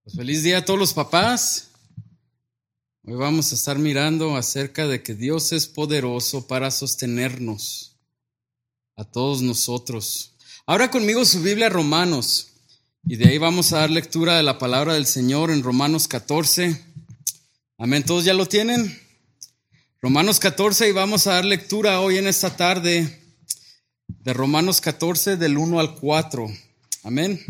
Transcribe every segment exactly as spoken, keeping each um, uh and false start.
Pues feliz día a todos los papás. Hoy vamos a estar mirando acerca de que Dios es poderoso para sostenernos a todos nosotros. Abra conmigo su Biblia a Romanos y de ahí vamos a dar lectura de la palabra del Señor en Romanos catorce. Amén, ¿todos ya lo tienen? Romanos catorce, y vamos a dar lectura hoy en esta tarde de Romanos catorce del uno al cuatro. Amén.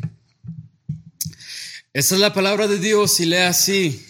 Esa es la palabra de Dios y lee así: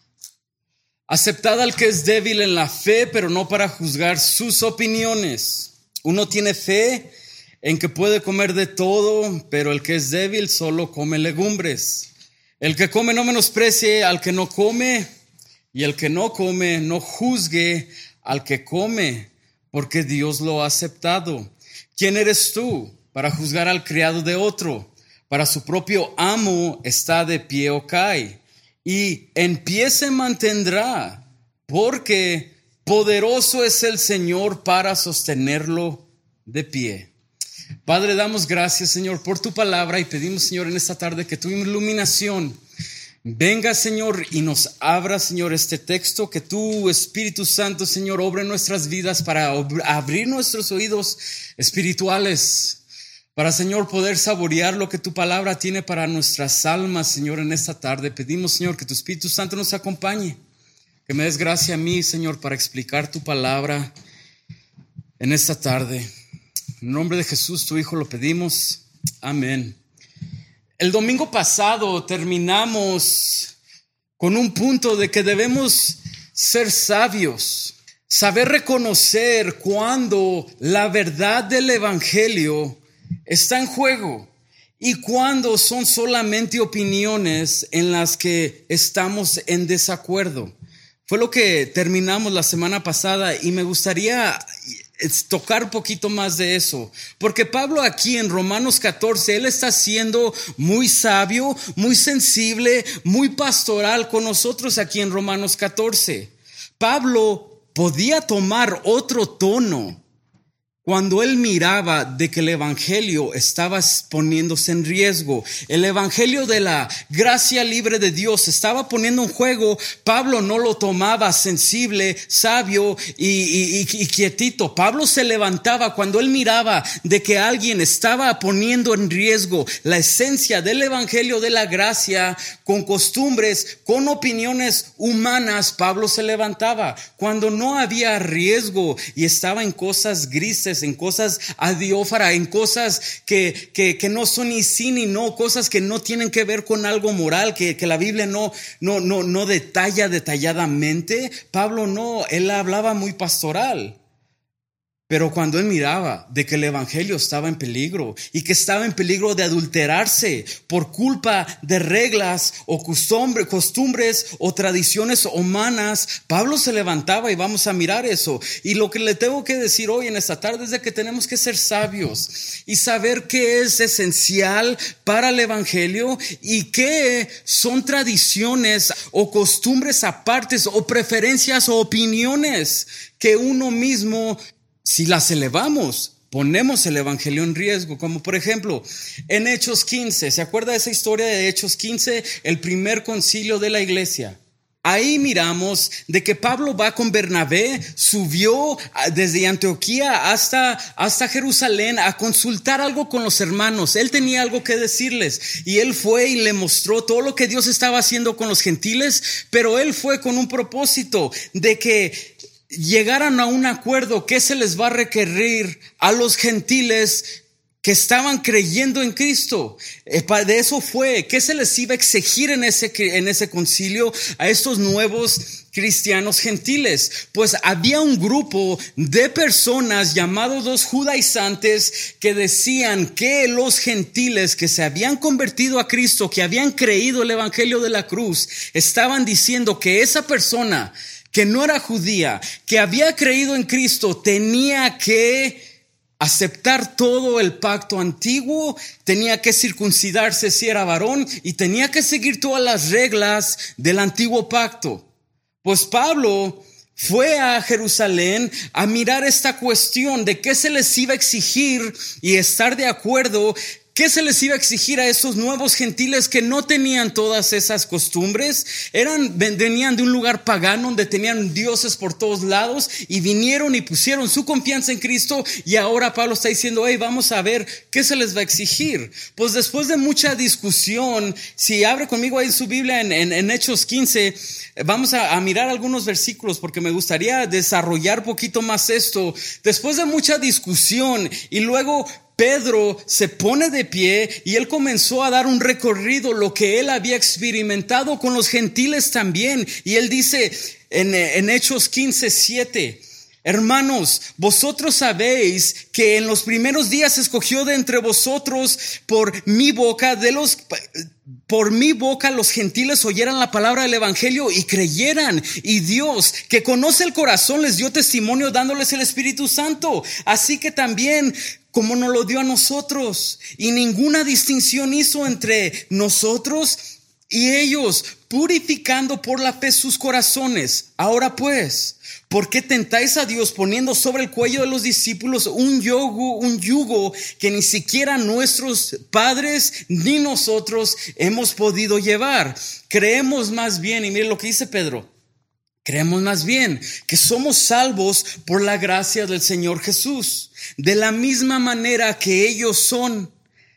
aceptad al que es débil en la fe, pero no para juzgar sus opiniones. Uno tiene fe en que puede comer de todo, pero el que es débil solo come legumbres. El que come no menosprecie al que no come, y el que no come no juzgue al que come, porque Dios lo ha aceptado. ¿Quién eres tú para juzgar al criado de otro? Para su propio amo está de pie o cae, y en pie se mantendrá, porque poderoso es el Señor para sostenerlo de pie. Padre, damos gracias, Señor, por tu palabra, y pedimos, Señor, en esta tarde que tu iluminación venga, Señor, y nos abra, Señor, este texto, que tu Espíritu Santo, Señor, obre en nuestras vidas para abrir nuestros oídos espirituales, para, Señor, poder saborear lo que tu palabra tiene para nuestras almas, Señor, en esta tarde. Pedimos, Señor, que tu Espíritu Santo nos acompañe, que me des gracia a mí, Señor, para explicar tu palabra en esta tarde. En nombre de Jesús, tu Hijo, lo pedimos. Amén. El domingo pasado terminamos con un punto de que debemos ser sabios, saber reconocer cuando la verdad del evangelio está en juego y cuando son solamente opiniones en las que estamos en desacuerdo. Fue lo que terminamos la semana pasada y me gustaría tocar un poquito más de eso, porque Pablo aquí en Romanos catorce, él está siendo muy sabio, muy sensible, muy pastoral con nosotros aquí en Romanos catorce. Pablo podía tomar otro tono cuando él miraba de que el evangelio estaba poniéndose en riesgo, el evangelio de la gracia libre de Dios estaba poniendo en juego. Pablo no lo tomaba sensible, sabio y, y, y, y quietito. Pablo se levantaba cuando él miraba de que alguien estaba poniendo en riesgo la esencia del evangelio de la gracia con costumbres, con opiniones humanas. Pablo se levantaba cuando no había riesgo y estaba en cosas grises, en cosas adiófara, en cosas que, que, que no son ni sí ni no, cosas que no tienen que ver con algo moral, que, que la Biblia no, no, no, no detalla detalladamente. Pablo no, él hablaba muy pastoral. Pero cuando él miraba de que el evangelio estaba en peligro y que estaba en peligro de adulterarse por culpa de reglas o costumbres, costumbres o tradiciones humanas, Pablo se levantaba y vamos a mirar eso. Y lo que le tengo que decir hoy en esta tarde es de que tenemos que ser sabios y saber qué es esencial para el evangelio y qué son tradiciones o costumbres apartes o preferencias o opiniones que uno mismo, si las elevamos, ponemos el evangelio en riesgo. Como por ejemplo, en Hechos quince, ¿se acuerda de esa historia de Hechos quince? El primer concilio de la iglesia. Ahí miramos de que Pablo va con Bernabé, subió desde Antioquía hasta, hasta Jerusalén a consultar algo con los hermanos. Él tenía algo que decirles y él fue y le mostró todo lo que Dios estaba haciendo con los gentiles, pero él fue con un propósito de que llegaran a un acuerdo que se les va a requerir a los gentiles que estaban creyendo en Cristo. De eso fue, ¿qué se les iba a exigir en ese, en ese concilio a estos nuevos cristianos gentiles? Pues había un grupo de personas llamados los judaizantes que decían que los gentiles que se habían convertido a Cristo, que habían creído el evangelio de la cruz, estaban diciendo que esa persona que no era judía, que había creído en Cristo, tenía que aceptar todo el pacto antiguo, tenía que circuncidarse si era varón y tenía que seguir todas las reglas del antiguo pacto. Pues Pablo fue a Jerusalén a mirar esta cuestión de qué se les iba a exigir y estar de acuerdo ¿qué se les iba a exigir a esos nuevos gentiles que no tenían todas esas costumbres? Eran, venían de un lugar pagano donde tenían dioses por todos lados y vinieron y pusieron su confianza en Cristo, y ahora Pablo está diciendo, hey, vamos a ver qué se les va a exigir. Pues después de mucha discusión, si abre conmigo ahí su Biblia en, en, en Hechos quince, vamos a, a mirar algunos versículos porque me gustaría desarrollar poquito más esto. Después de mucha discusión y luego Pedro se pone de pie y él comenzó a dar un recorrido, lo que él había experimentado con los gentiles también. Y él dice en, en Hechos quince, siete, hermanos, vosotros sabéis que en los primeros días escogió de entre vosotros por mi boca, de los, por mi boca los gentiles oyeran la palabra del evangelio y creyeran. Y Dios, que conoce el corazón, les dio testimonio dándoles el Espíritu Santo. Así que también, como nos lo dio a nosotros, y ninguna distinción hizo entre nosotros y ellos, purificando por la fe sus corazones. Ahora pues, ¿por qué tentáis a Dios poniendo sobre el cuello de los discípulos un yugo, un yugo que ni siquiera nuestros padres ni nosotros hemos podido llevar? Creemos más bien, y mire lo que dice Pedro, creemos más bien que somos salvos por la gracia del Señor Jesús, de la misma manera que ellos son.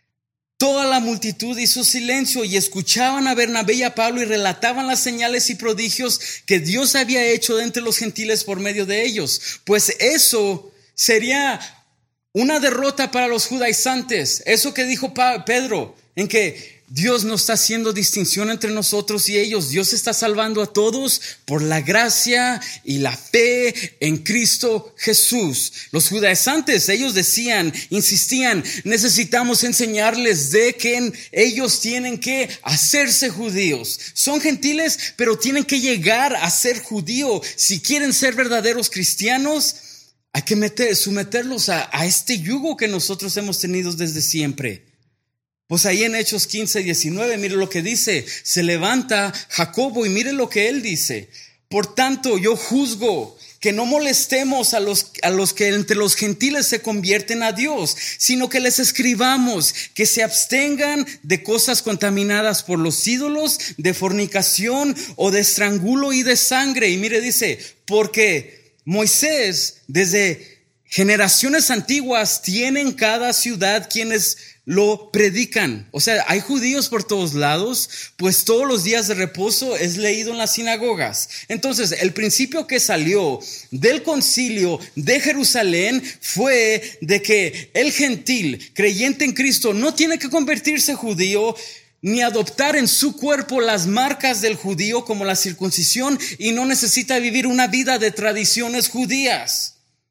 Toda la multitud hizo silencio y escuchaban a Bernabé y a Pablo y relataban las señales y prodigios que Dios había hecho de entre los gentiles por medio de ellos. Pues eso sería una derrota para los judaizantes. Eso que dijo Pedro, en que Dios no está haciendo distinción entre nosotros y ellos. Dios está salvando a todos por la gracia y la fe en Cristo Jesús. Los judaizantes, ellos decían, insistían, necesitamos enseñarles de que ellos tienen que hacerse judíos. Son gentiles, pero tienen que llegar a ser judíos. Si quieren ser verdaderos cristianos, hay que meter, someterlos a, a este yugo que nosotros hemos tenido desde siempre. Pues ahí en Hechos quince, diecinueve, mire lo que dice. Se levanta Jacobo y mire lo que él dice. Por tanto, yo juzgo que no molestemos a los, a los que entre los gentiles se convierten a Dios, sino que les escribamos que se abstengan de cosas contaminadas por los ídolos, de fornicación o de estrangulo y de sangre. Y mire, dice, porque Moisés desde generaciones antiguas tiene en cada ciudad quienes lo predican. O sea, hay judíos por todos lados, pues todos los días de reposo es leído en las sinagogas. Entonces, el principio que salió del concilio de Jerusalén fue de que el gentil creyente en Cristo no tiene que convertirse judío ni adoptar en su cuerpo las marcas del judío como la circuncisión, y no necesita vivir una vida de tradiciones judías.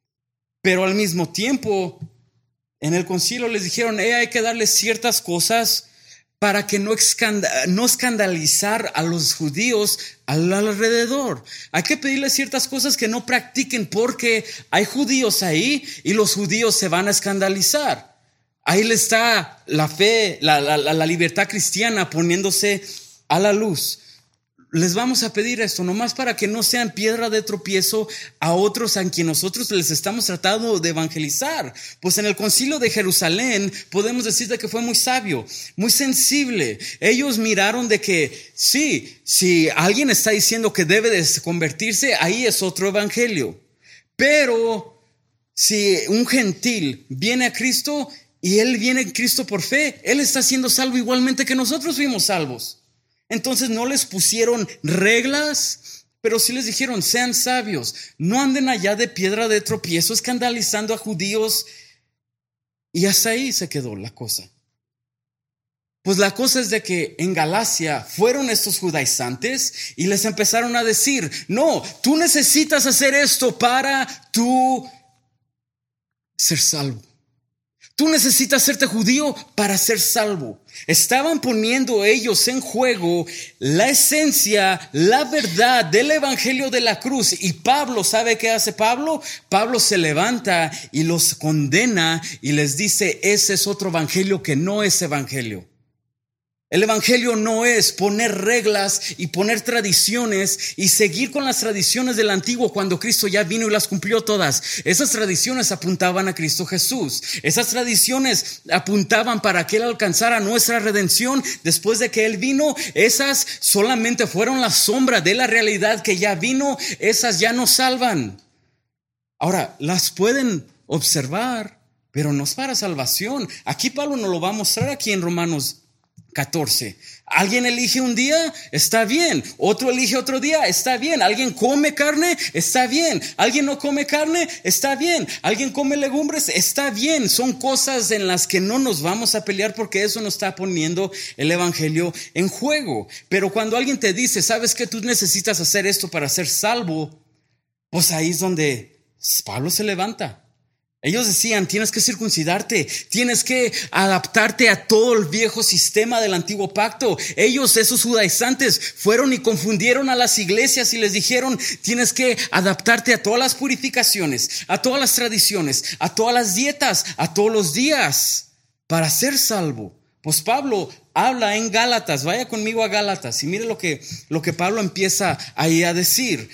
Pero al mismo tiempo, en el concilio les dijeron, eh, hay que darles ciertas cosas para que no, escand- no escandalizar a los judíos al alrededor. Hay que pedirles ciertas cosas que no practiquen, porque hay judíos ahí y los judíos se van a escandalizar. Ahí le está la fe, la, la, la libertad cristiana poniéndose a la luz. Les vamos a pedir esto nomás para que no sean piedra de tropiezo a otros a quien nosotros les estamos tratando de evangelizar. Pues en el concilio de Jerusalén podemos decir de que fue muy sabio, muy sensible. Ellos miraron de que sí, si alguien está diciendo que debe de convertirse, ahí es otro evangelio. Pero si un gentil viene a Cristo y él viene a Cristo por fe, él está siendo salvo igualmente que nosotros fuimos salvos. Entonces no les pusieron reglas, pero sí les dijeron, sean sabios, no anden allá de piedra de tropiezo escandalizando a judíos. Y hasta ahí se quedó la cosa. Pues la cosa es de que en Galacia fueron estos judaizantes y les empezaron a decir, no, tú necesitas hacer esto para tú ser salvo. Tú necesitas hacerte judío para ser salvo. Estaban poniendo ellos en juego la esencia, la verdad del evangelio de la cruz. Y Pablo, ¿sabe qué hace Pablo? Pablo se levanta y los condena y les dice, ese es otro evangelio que no es evangelio. El evangelio no es poner reglas y poner tradiciones y seguir con las tradiciones del antiguo cuando Cristo ya vino y las cumplió todas. Esas tradiciones apuntaban a Cristo Jesús. Esas tradiciones apuntaban para que Él alcanzara nuestra redención después de que Él vino. Esas solamente fueron la sombra de la realidad que ya vino. Esas ya nos salvan. Ahora, las pueden observar, pero no es para salvación. Aquí Pablo nos lo va a mostrar aquí en Romanos catorce. Alguien elige un día, está bien. Otro elige otro día, está bien. Alguien come carne, está bien. Alguien no come carne, está bien. Alguien come legumbres, está bien. Son cosas en las que no nos vamos a pelear porque eso no está poniendo el evangelio en juego. Pero cuando alguien te dice, ¿sabes qué? Tú necesitas hacer esto para ser salvo, pues ahí es donde Pablo se levanta. Ellos decían, tienes que circuncidarte, tienes que adaptarte a todo el viejo sistema del antiguo pacto. Ellos, esos judaizantes, fueron y confundieron a las iglesias y les dijeron, tienes que adaptarte a todas las purificaciones, a todas las tradiciones, a todas las dietas, a todos los días para ser salvo. Pues Pablo habla en Gálatas, vaya conmigo a Gálatas y mire lo que, lo que Pablo empieza ahí a decir.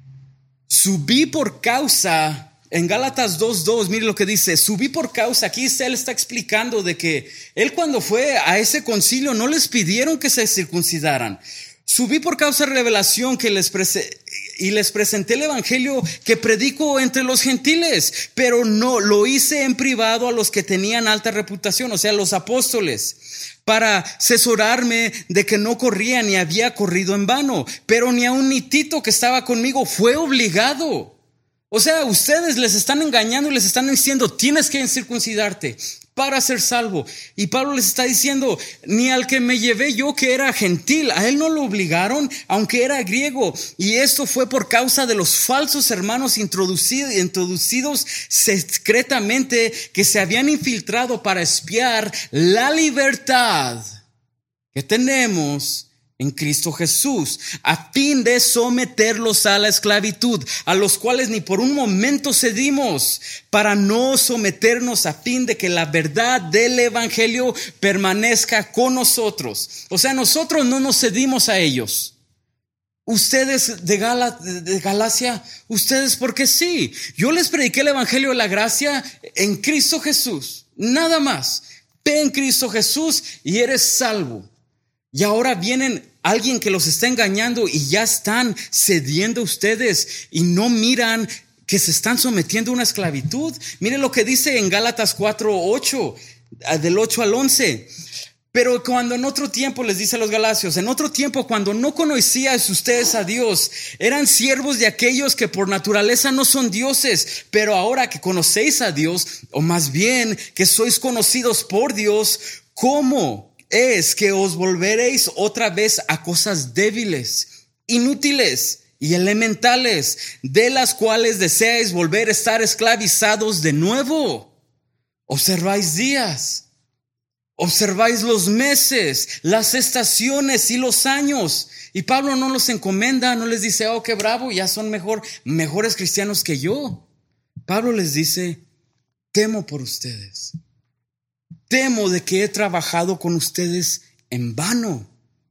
Subí por causa... En Gálatas dos dos, mire lo que dice, subí por causa, aquí él está explicando de que él cuando fue a ese concilio no les pidieron que se circuncidaran. Subí por causa de revelación que les prese- y les presenté el evangelio que predico entre los gentiles, pero no, lo hice en privado a los que tenían alta reputación, o sea, los apóstoles, para asesorarme de que no corría ni había corrido en vano, pero ni aun ni Tito que estaba conmigo fue obligado. O sea, ustedes les están engañando y les están diciendo, tienes que circuncidarte para ser salvo. Y Pablo les está diciendo, ni al que me llevé yo que era gentil, a él no lo obligaron, aunque era griego. Y esto fue por causa de los falsos hermanos introducidos, introducidos secretamente que se habían infiltrado para espiar la libertad que tenemos en Cristo Jesús, a fin de someterlos a la esclavitud, a los cuales ni por un momento cedimos, para no someternos a fin de que la verdad del evangelio permanezca con nosotros. O sea, nosotros no nos cedimos a ellos. Ustedes de, Gala, de Galacia, ustedes porque sí. Yo les prediqué el evangelio de la gracia en Cristo Jesús, nada más. Ve en Cristo Jesús y eres salvo. Y ahora vienen alguien que los está engañando y ya están cediendo a ustedes y no miran que se están sometiendo a una esclavitud. Miren lo que dice en Gálatas cuatro ocho, del ocho al once. Pero cuando en otro tiempo, les dice a los Galacios, en otro tiempo cuando no conocíais ustedes a Dios, eran siervos de aquellos que por naturaleza no son dioses, pero ahora que conocéis a Dios, o más bien que sois conocidos por Dios, ¿cómo es que os volveréis otra vez a cosas débiles, inútiles y elementales, de las cuales deseáis volver a estar esclavizados de nuevo? Observáis días, observáis los meses, las estaciones y los años. Y Pablo no los encomienda, no les dice, oh, qué bravo, ya son mejor, mejores cristianos que yo. Pablo les dice, temo por ustedes. Temo de que he trabajado con ustedes en vano.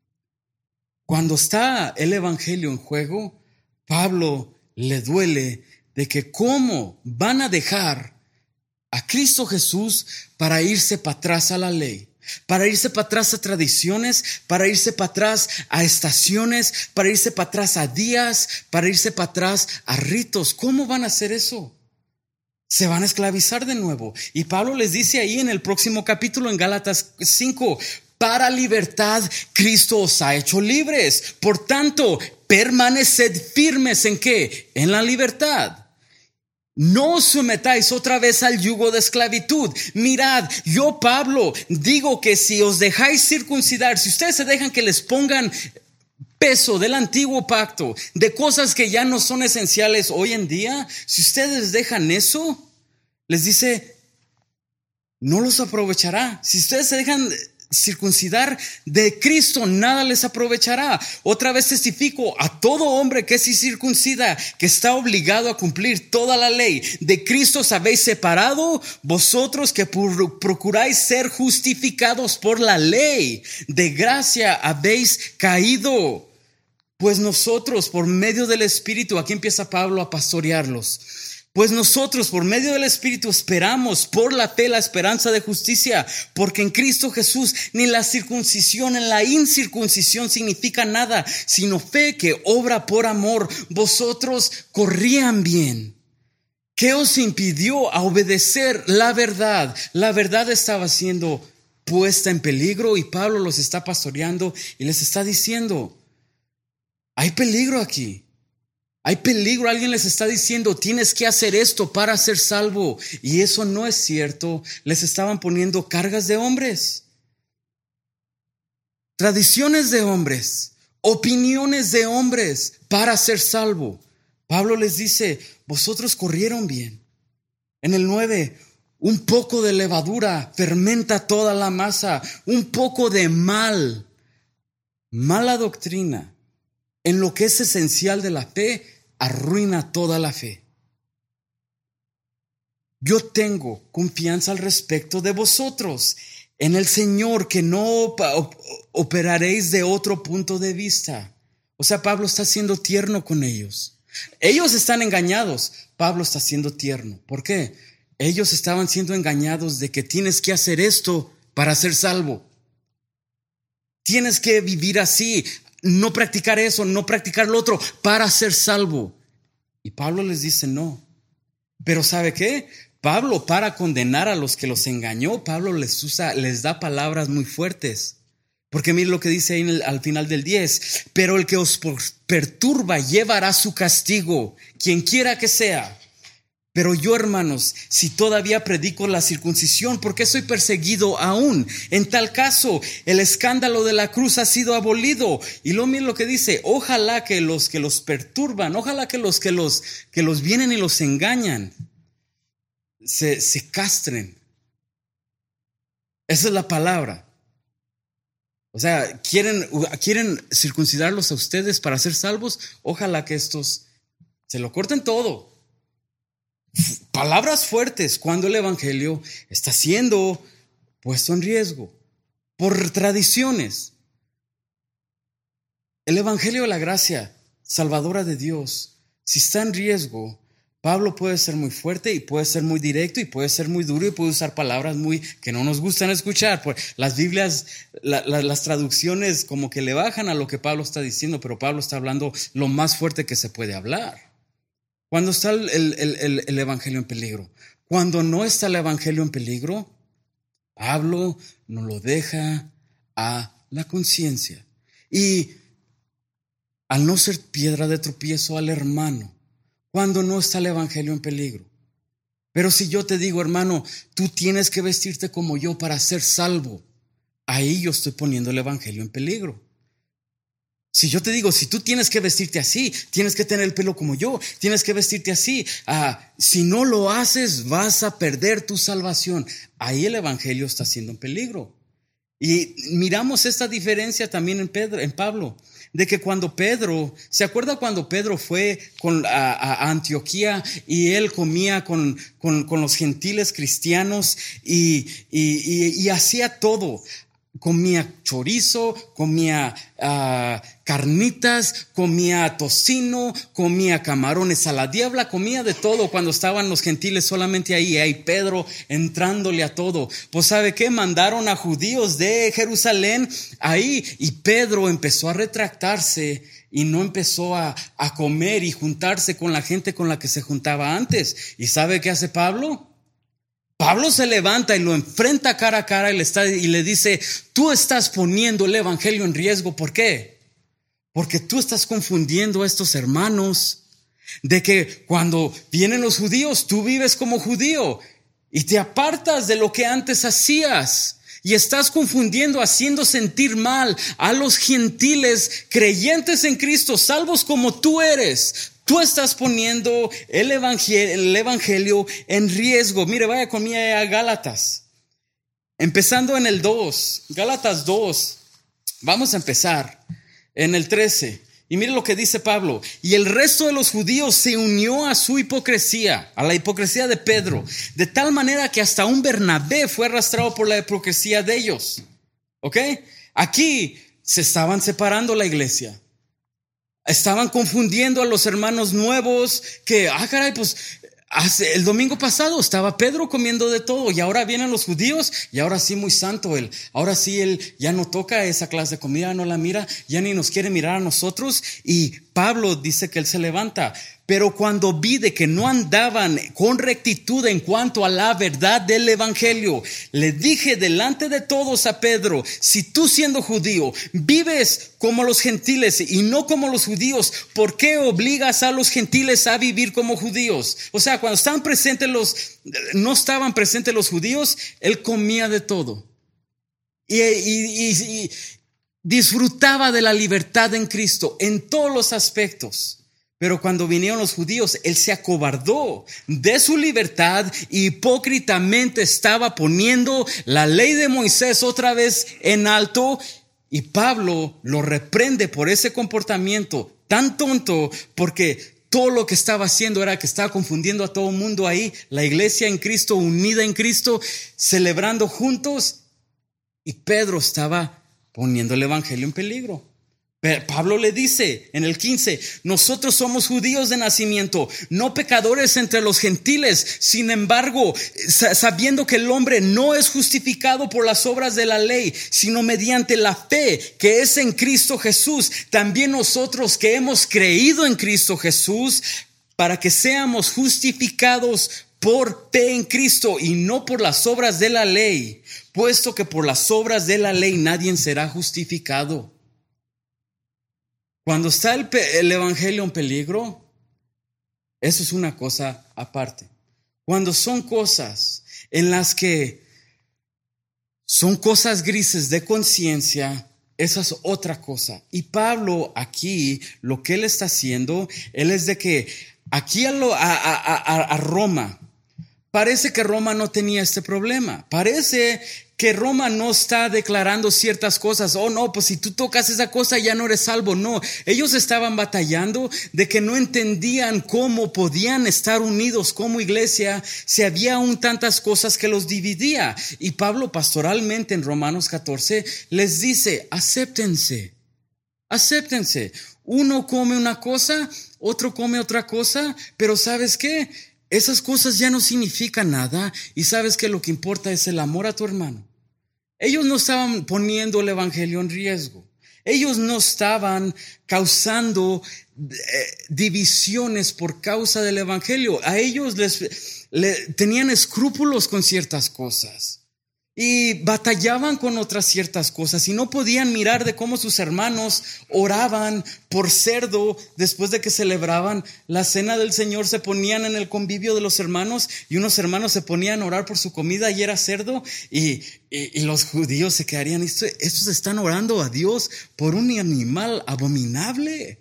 Cuando está el evangelio en juego, Pablo le duele de que cómo van a dejar a Cristo Jesús para irse para atrás a la ley, para irse para atrás a tradiciones, para irse para atrás a estaciones, para irse para atrás a días, para irse para atrás a ritos. ¿Cómo van a hacer eso? Se van a esclavizar de nuevo. Y Pablo les dice ahí en el próximo capítulo, en Gálatas cinco, para libertad Cristo os ha hecho libres. Por tanto, permaneced firmes ¿en qué? En la libertad. No os sometáis otra vez al yugo de esclavitud. Mirad, yo Pablo digo que si os dejáis circuncidar, si ustedes se dejan que les pongan peso del antiguo pacto, de cosas que ya no son esenciales hoy en día, si ustedes dejan eso, les dice, no los aprovechará. Si ustedes se dejan circuncidar de Cristo nada les aprovechará. Otra vez testifico a todo hombre que es incircuncida, que está obligado a cumplir toda la ley. De Cristo os habéis separado, vosotros que procuráis ser justificados por la ley. De gracia habéis caído. Pues nosotros, por medio del Espíritu, aquí empieza Pablo a pastorearlos. Pues nosotros, por medio del Espíritu, esperamos por la fe la esperanza de justicia, porque en Cristo Jesús ni la circuncisión ni la incircuncisión significa nada, sino fe que obra por amor. Vosotros corrían bien. ¿Qué os impidió a obedecer la verdad? La verdad estaba siendo puesta en peligro y Pablo los está pastoreando y les está diciendo: hay peligro aquí. Hay peligro. Alguien les está diciendo: tienes que hacer esto para ser salvo. Y eso no es cierto. Les estaban poniendo cargas de hombres, tradiciones de hombres, opiniones de hombres para ser salvo. Pablo les dice: vosotros corrieron bien. En el nueve, un poco de levadura fermenta toda la masa. Un poco de mal, mala doctrina en lo que es esencial de la fe, arruina toda la fe. Yo tengo confianza al respecto de vosotros en el Señor, que no operaréis de otro punto de vista. O sea, Pablo está siendo tierno con ellos. Ellos están engañados. Pablo está siendo tierno. ¿Por qué? Ellos estaban siendo engañados de que tienes que hacer esto para ser salvo. Tienes que vivir así. No practicar eso, no practicar lo otro para ser salvo. Y Pablo les dice no. Pero ¿sabe qué? Pablo, para condenar a los que los engañó, Pablo les usa, les da palabras muy fuertes. Porque mire lo que dice ahí en el, al final del diez. Pero el que os perturba llevará su castigo, quien quiera que sea. Pero yo, hermanos, si todavía predico la circuncisión, ¿por qué soy perseguido aún? En tal caso, el escándalo de la cruz ha sido abolido. Y lo mira lo que dice: ojalá que los que los perturban, ojalá que los que los, que los vienen y los engañan, se, se castren. Esa es la palabra. O sea, ¿quieren, quieren circuncidarlos a ustedes para ser salvos? Ojalá que estos se lo corten todo. Palabras fuertes cuando el evangelio está siendo puesto en riesgo por tradiciones. El evangelio de la gracia salvadora de Dios, si está en riesgo, Pablo puede ser muy fuerte y puede ser muy directo y puede ser muy duro y puede usar palabras muy que no nos gustan escuchar. Las Biblias, la, la, las traducciones como que le bajan a lo que Pablo está diciendo, pero Pablo está hablando lo más fuerte que se puede hablar. Cuando está el, el, el, el evangelio en peligro. Cuando no está el evangelio en peligro, Pablo nos lo deja a la conciencia. Y al no ser piedra de tropiezo al hermano, cuando no está el evangelio en peligro. Pero si yo te digo, hermano, tú tienes que vestirte como yo para ser salvo, ahí yo estoy poniendo el evangelio en peligro. Si yo te digo, si tú tienes que vestirte así, tienes que tener el pelo como yo, tienes que vestirte así, ah, si no lo haces vas a perder tu salvación. Ahí el evangelio está siendo en peligro. Y miramos esta diferencia también en Pedro, en Pablo, de que cuando Pedro, ¿se acuerda cuando Pedro fue con, a, a Antioquía y él comía con, con, con los gentiles cristianos y, y, y, y hacía todo? Comía chorizo, comía uh, carnitas, comía tocino, comía camarones a la diabla, comía de todo cuando estaban los gentiles solamente ahí. Ahí Pedro entrándole a todo. Pues ¿sabe qué? Mandaron a judíos de Jerusalén ahí y Pedro empezó a retractarse y no empezó a, a comer y juntarse con la gente con la que se juntaba antes. ¿Y sabe qué hace Pablo? Pablo se levanta y lo enfrenta cara a cara y le, está, y le dice: tú estás poniendo el evangelio en riesgo. ¿Por qué? Porque tú estás confundiendo a estos hermanos de que cuando vienen los judíos, tú vives como judío y te apartas de lo que antes hacías. Y estás confundiendo, haciendo sentir mal a los gentiles creyentes en Cristo, salvos como tú eres. Tú estás poniendo el evangelio, el evangelio en riesgo. Mire, vaya conmigo a Gálatas. Empezando en el dos, Gálatas dos, vamos a empezar en el trece. Y mire lo que dice Pablo. Y el resto de los judíos se unió a su hipocresía, a la hipocresía de Pedro, de tal manera que hasta un Bernabé fue arrastrado por la hipocresía de ellos. ¿Ok? Aquí se estaban separando la iglesia. Estaban confundiendo a los hermanos nuevos que, ah, caray, pues hace, el domingo pasado estaba Pedro comiendo de todo y ahora vienen los judíos y ahora sí muy santo él. Ahora sí él ya no toca esa clase de comida, no la mira, ya ni nos quiere mirar a nosotros. Y Pablo dice que él se levanta. Pero cuando vi de que no andaban con rectitud en cuanto a la verdad del evangelio, le dije delante de todos a Pedro: si tú, siendo judío, vives como los gentiles y no como los judíos, ¿por qué obligas a los gentiles a vivir como judíos? O sea, cuando estaban presentes los, no estaban presentes los judíos, él comía de todo. Y, y, y, y disfrutaba de la libertad en Cristo en todos los aspectos. Pero cuando vinieron los judíos, él se acobardó de su libertad y hipócritamente estaba poniendo la ley de Moisés otra vez en alto. Y Pablo lo reprende por ese comportamiento tan tonto, porque todo lo que estaba haciendo era que estaba confundiendo a todo el mundo ahí, la iglesia en Cristo, unida en Cristo, celebrando juntos. Y Pedro estaba poniendo el evangelio en peligro. Pablo le dice en el quince: nosotros somos judíos de nacimiento, no pecadores entre los gentiles. Sin embargo, sabiendo que el hombre no es justificado por las obras de la ley, sino mediante la fe que es en Cristo Jesús, también nosotros que hemos creído en Cristo Jesús, para que seamos justificados por fe en Cristo y no por las obras de la ley, puesto que por las obras de la ley nadie será justificado. Cuando está el, el evangelio en peligro, eso es una cosa aparte. Cuando son cosas en las que son cosas grises de conciencia, esa es otra cosa. Y Pablo aquí, lo que él está haciendo, él es de que aquí a, lo, a, a, a, a Roma, parece que Roma no tenía este problema. Parece que Roma no está declarando ciertas cosas. Oh, no, pues si tú tocas esa cosa ya no eres salvo. No, ellos estaban batallando de que no entendían cómo podían estar unidos como iglesia si había aún tantas cosas que los dividía. Y Pablo pastoralmente en Romanos catorce les dice: acéptense, acéptense. Uno come una cosa, otro come otra cosa, pero ¿sabes qué? Esas cosas ya no significan nada, y sabes que lo que importa es el amor a tu hermano. Ellos no estaban poniendo el evangelio en riesgo. Ellos no estaban causando eh, divisiones por causa del evangelio. A ellos les le, tenían escrúpulos con ciertas cosas y batallaban con otras ciertas cosas, y no podían mirar de cómo sus hermanos oraban por cerdo después de que celebraban la cena del Señor. Se ponían en el convivio de los hermanos y unos hermanos se ponían a orar por su comida y era cerdo, y, y, y los judíos se quedarían: Esto, estos están orando a Dios por un animal abominable.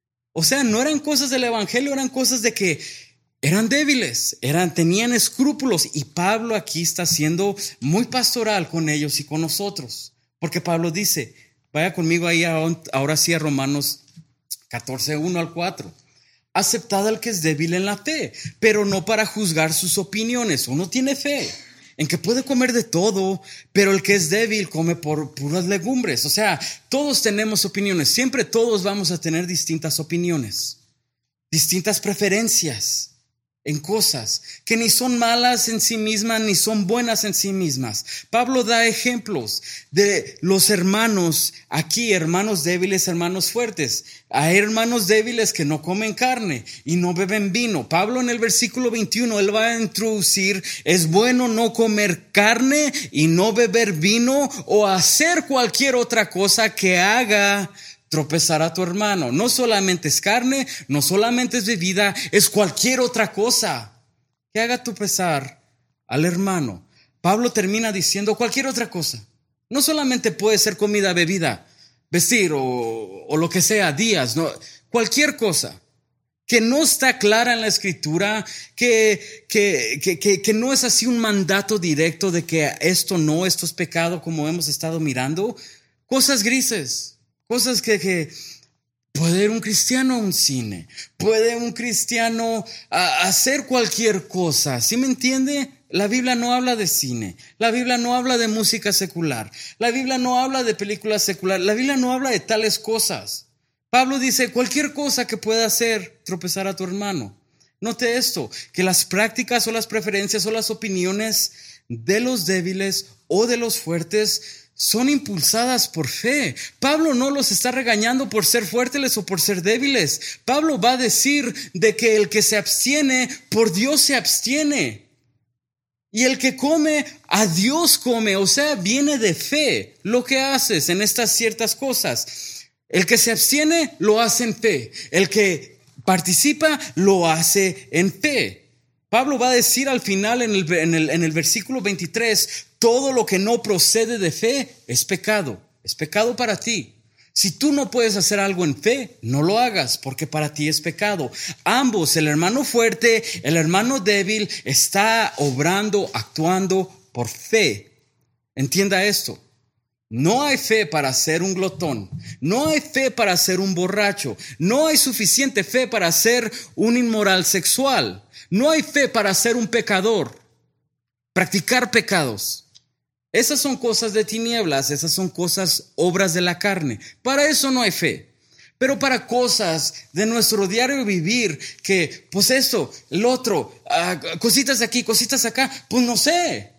O sea, no eran cosas del evangelio, eran cosas de que eran débiles, eran, tenían escrúpulos. Y Pablo aquí está siendo muy pastoral con ellos y con nosotros, porque Pablo dice, vaya conmigo ahí ahora sí a Romanos catorce, uno al cuatro. Aceptad al que es débil en la fe, pero no para juzgar sus opiniones. Uno tiene fe en que puede comer de todo, pero el que es débil come por puras legumbres. O sea, todos tenemos opiniones, siempre todos vamos a tener distintas opiniones, distintas preferencias en cosas que ni son malas en sí mismas ni son buenas en sí mismas. Pablo da ejemplos de los hermanos aquí, hermanos débiles, hermanos fuertes. Hay hermanos débiles que no comen carne y no beben vino. Pablo en el versículo veintiuno, él va a introducir: es bueno no comer carne y no beber vino o hacer cualquier otra cosa que haga tropezar a tu hermano. No solamente es carne, no solamente es bebida, es cualquier otra cosa que haga tropezar al hermano. Pablo termina diciendo cualquier otra cosa. No solamente puede ser comida, bebida, vestir o, o lo que sea, días, no, cualquier cosa. que no está clara en la Escritura, que, que, que, que, que no es así un mandato directo de que esto no, esto es pecado, como hemos estado mirando. Cosas grises, cosas que, que puede ir un cristiano a un cine, puede un cristiano a, a hacer cualquier cosa. ¿Sí me entiende? La Biblia no habla de cine, la Biblia no habla de música secular, la Biblia no habla de películas seculares, la Biblia no habla de tales cosas. Pablo dice, cualquier cosa que pueda hacer tropezar a tu hermano. Note esto, que las prácticas o las preferencias o las opiniones de los débiles o de los fuertes son impulsadas por fe. Pablo no los está regañando por ser fuertes o por ser débiles. Pablo va a decir de que el que se abstiene, por Dios se abstiene. Y el que come, a Dios come. O sea, viene de fe lo que haces en estas ciertas cosas. El que se abstiene, lo hace en fe. El que participa, lo hace en fe. Pablo va a decir al final en el, en el, en el versículo veintitrés, todo lo que no procede de fe es pecado. Es pecado para ti. Si tú no puedes hacer algo en fe, no lo hagas porque para ti es pecado. Ambos, el hermano fuerte, el hermano débil, está obrando, actuando por fe. Entienda esto. No hay fe para ser un glotón, no hay fe para ser un borracho, no hay suficiente fe para ser un inmoral sexual, no hay fe para ser un pecador, practicar pecados. Esas son cosas de tinieblas, esas son cosas, obras de la carne. Para eso no hay fe. Pero para cosas de nuestro diario vivir, que pues esto, el otro, uh, cositas aquí, cositas acá, pues no sé.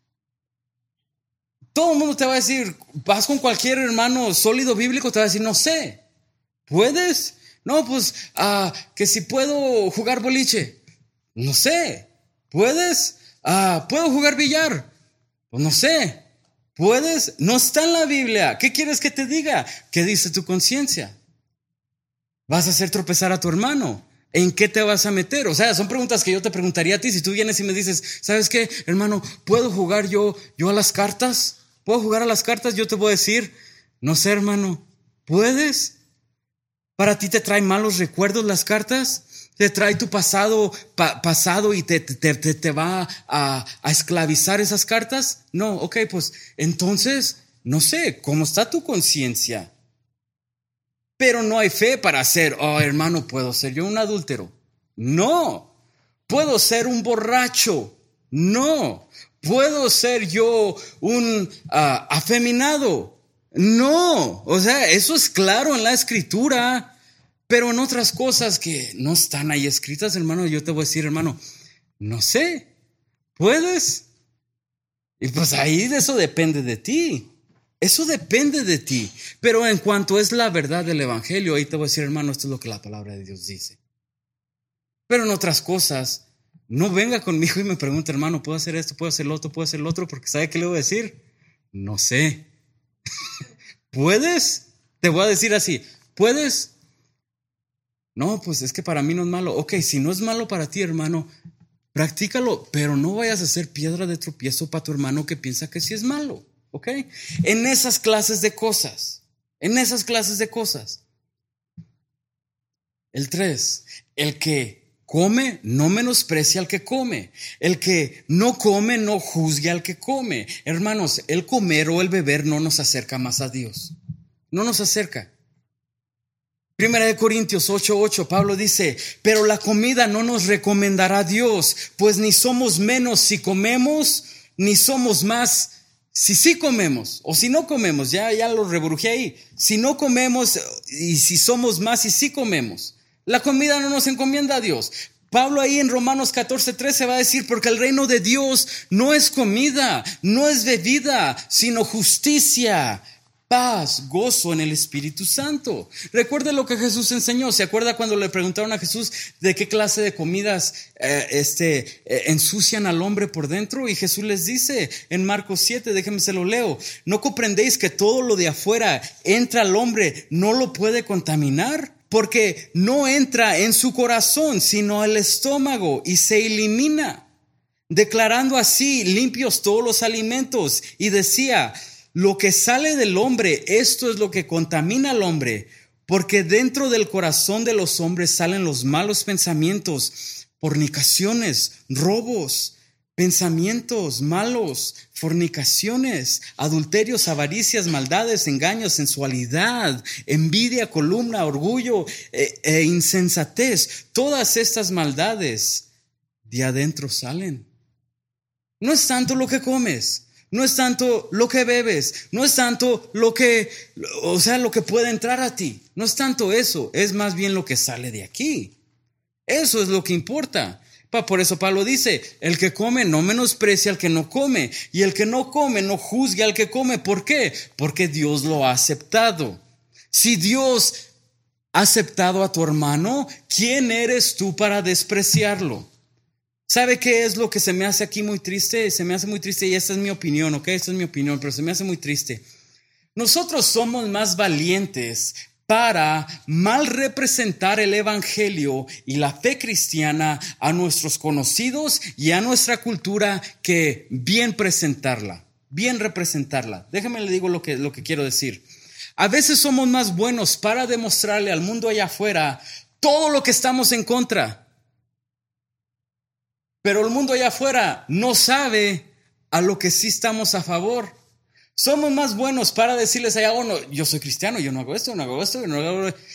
Todo el mundo te va a decir, vas con cualquier hermano sólido bíblico, te va a decir, no sé, ¿puedes? No, pues, uh, que si puedo jugar boliche, no sé, ¿puedes? Uh, ¿Puedo jugar billar? Pues no sé, ¿puedes? No está en la Biblia. ¿Qué quieres que te diga? ¿Qué dice tu conciencia? ¿Vas a hacer tropezar a tu hermano? ¿En qué te vas a meter? O sea, son preguntas que yo te preguntaría a ti. Si tú vienes y me dices, ¿sabes qué, hermano? ¿Puedo jugar yo, yo a las cartas? ¿Puedo jugar a las cartas? Yo te voy a decir, no sé, hermano, ¿puedes? ¿Para ti te traen malos recuerdos las cartas? ¿Te trae tu pasado pa, pasado y te, te, te, te va a, a esclavizar esas cartas? No, ok, pues entonces, no sé, ¿cómo está tu conciencia? Pero no hay fe para ser, oh hermano, ¿puedo ser yo un adúltero? No. ¿Puedo ser un borracho? No. ¿Puedo ser yo un uh, afeminado? No. O sea, eso es claro en la Escritura, pero en otras cosas que no están ahí escritas, hermano, yo te voy a decir, hermano, no sé. ¿Puedes? Y pues ahí de eso depende de ti. Eso depende de ti. Pero en cuanto es la verdad del evangelio, ahí te voy a decir, hermano, esto es lo que la palabra de Dios dice. Pero en otras cosas, no venga conmigo y me pregunte, hermano, ¿puedo hacer esto? ¿Puedo hacer lo otro? ¿Puedo hacer lo otro? Porque ¿sabe qué le voy a decir? No sé. ¿Puedes? Te voy a decir así, ¿puedes? No, pues es que para mí no es malo. Ok, si no es malo para ti, hermano, practícalo, pero no vayas a ser piedra de tropiezo para tu hermano que piensa que sí es malo. ¿Ok? En esas clases de cosas. En esas clases de cosas. El tres. El que come no menosprecia al que come. El que no come no juzgue al que come. Hermanos, el comer o el beber no nos acerca más a Dios. No nos acerca. Primera de Corintios ocho ocho, Pablo dice, pero la comida no nos recomendará a Dios, pues ni somos menos si comemos, ni somos más si sí comemos, o si no comemos, ya, ya lo rebrujé ahí. Si no comemos y si somos más y sí comemos. La comida no nos encomienda a Dios. Pablo ahí en Romanos catorce trece va a decir, porque el reino de Dios no es comida, no es bebida, sino justicia, paz, gozo en el Espíritu Santo. Recuerde lo que Jesús enseñó. ¿Se acuerda cuando le preguntaron a Jesús de qué clase de comidas eh, este, eh, ensucian al hombre por dentro? Y Jesús les dice en Marcos siete, déjenme se lo leo. ¿No comprendéis que todo lo de afuera entra al hombre, no lo puede contaminar? Porque no entra en su corazón, sino al estómago y se elimina, declarando así limpios todos los alimentos. Y decía, lo que sale del hombre, esto es lo que contamina al hombre, Porque dentro del corazón de los hombres salen los malos pensamientos, fornicaciones, robos, pensamientos malos, fornicaciones, adulterios, avaricias, maldades, engaños, sensualidad, envidia, columna, orgullo e, e insensatez. Todas estas maldades de adentro salen. No es tanto lo que comes, no es tanto lo que bebes, no es tanto lo que, o sea, lo que puede entrar a ti. No es tanto eso, es más bien lo que sale de aquí. Eso es lo que importa. Por eso Pablo dice, el que come no menosprecia al que no come, y el que no come no juzgue al que come. ¿Por qué? Porque Dios lo ha aceptado. Si Dios ha aceptado a tu hermano, ¿quién eres tú para despreciarlo? ¿Sabe qué es lo que se me hace aquí muy triste? Se me hace muy triste, y esta es mi opinión, ¿ok? Esta es mi opinión, pero se me hace muy triste. Nosotros somos más valientes para mal representar el evangelio y la fe cristiana a nuestros conocidos y a nuestra cultura que bien presentarla, bien representarla. Déjame le digo lo que, lo que quiero decir. A veces somos más buenos para demostrarle al mundo allá afuera todo lo que estamos en contra. Pero el mundo allá afuera no sabe a lo que sí estamos a favor. Somos más buenos para decirles allá, oh, no, yo soy cristiano, yo no hago esto, yo no hago esto, yo no hago esto.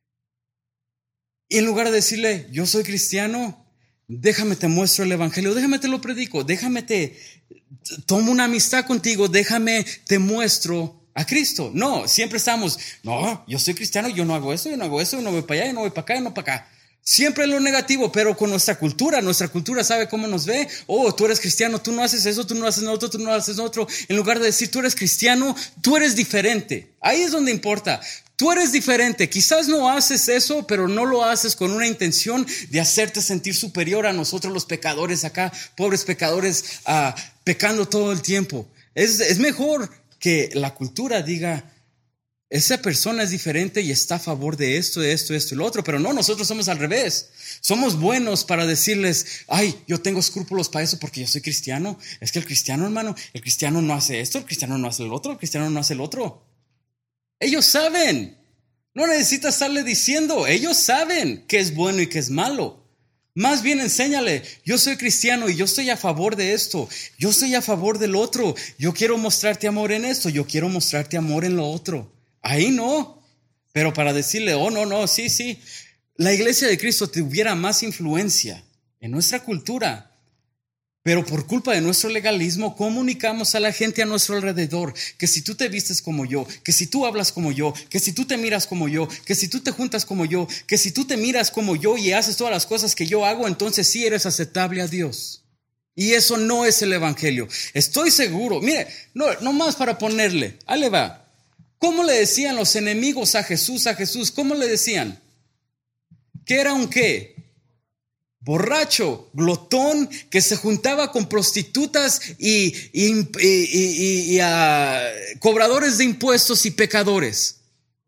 Y en lugar de decirle, yo soy cristiano, déjame te muestro el evangelio, déjame te lo predico, déjame te tomo una amistad contigo, déjame te muestro a Cristo. No, siempre estamos, no, yo soy cristiano, yo no hago esto, yo no hago esto, yo no voy para allá, yo no voy para acá, yo no para acá. Siempre lo negativo, pero con nuestra cultura, nuestra cultura sabe cómo nos ve. Oh, tú eres cristiano, tú no haces eso, tú no haces otro, tú no haces otro. En lugar de decir, tú eres cristiano, tú eres diferente. Ahí es donde importa. Tú eres diferente. Quizás no haces eso, pero no lo haces con una intención de hacerte sentir superior a nosotros los pecadores acá, pobres pecadores, uh, pecando todo el tiempo. Es, es mejor que la cultura diga, esa persona es diferente y está a favor de esto, de esto, de esto y lo otro. Pero no, nosotros somos al revés. Somos buenos para decirles, ay, yo tengo escrúpulos para eso porque yo soy cristiano. Es que el cristiano, hermano, el cristiano no hace esto, el cristiano no hace el otro, el cristiano no hace el otro. Ellos saben. No necesitas estarle diciendo. Ellos saben qué es bueno y qué es malo. Más bien enséñale, yo soy cristiano y yo estoy a favor de esto. Yo estoy a favor del otro. Yo quiero mostrarte amor en esto. Yo quiero mostrarte amor en lo otro. Ahí no, pero para decirle, oh, no, no, sí, sí, la iglesia de Cristo tuviera más influencia en nuestra cultura, pero por culpa de nuestro legalismo comunicamos a la gente a nuestro alrededor que si tú te vistes como yo, que si tú hablas como yo, que si tú te miras como yo, que si tú te juntas como yo, que si tú te miras como yo y haces todas las cosas que yo hago, entonces sí eres aceptable a Dios. Y eso no es el evangelio. Estoy seguro, mire, no, no más para ponerle, ahí le va. ¿Cómo le decían los enemigos a Jesús, a Jesús? ¿Cómo le decían? ¿Que era un qué? Borracho, glotón, que se juntaba con prostitutas y, y, y, y, y uh, cobradores de impuestos y pecadores.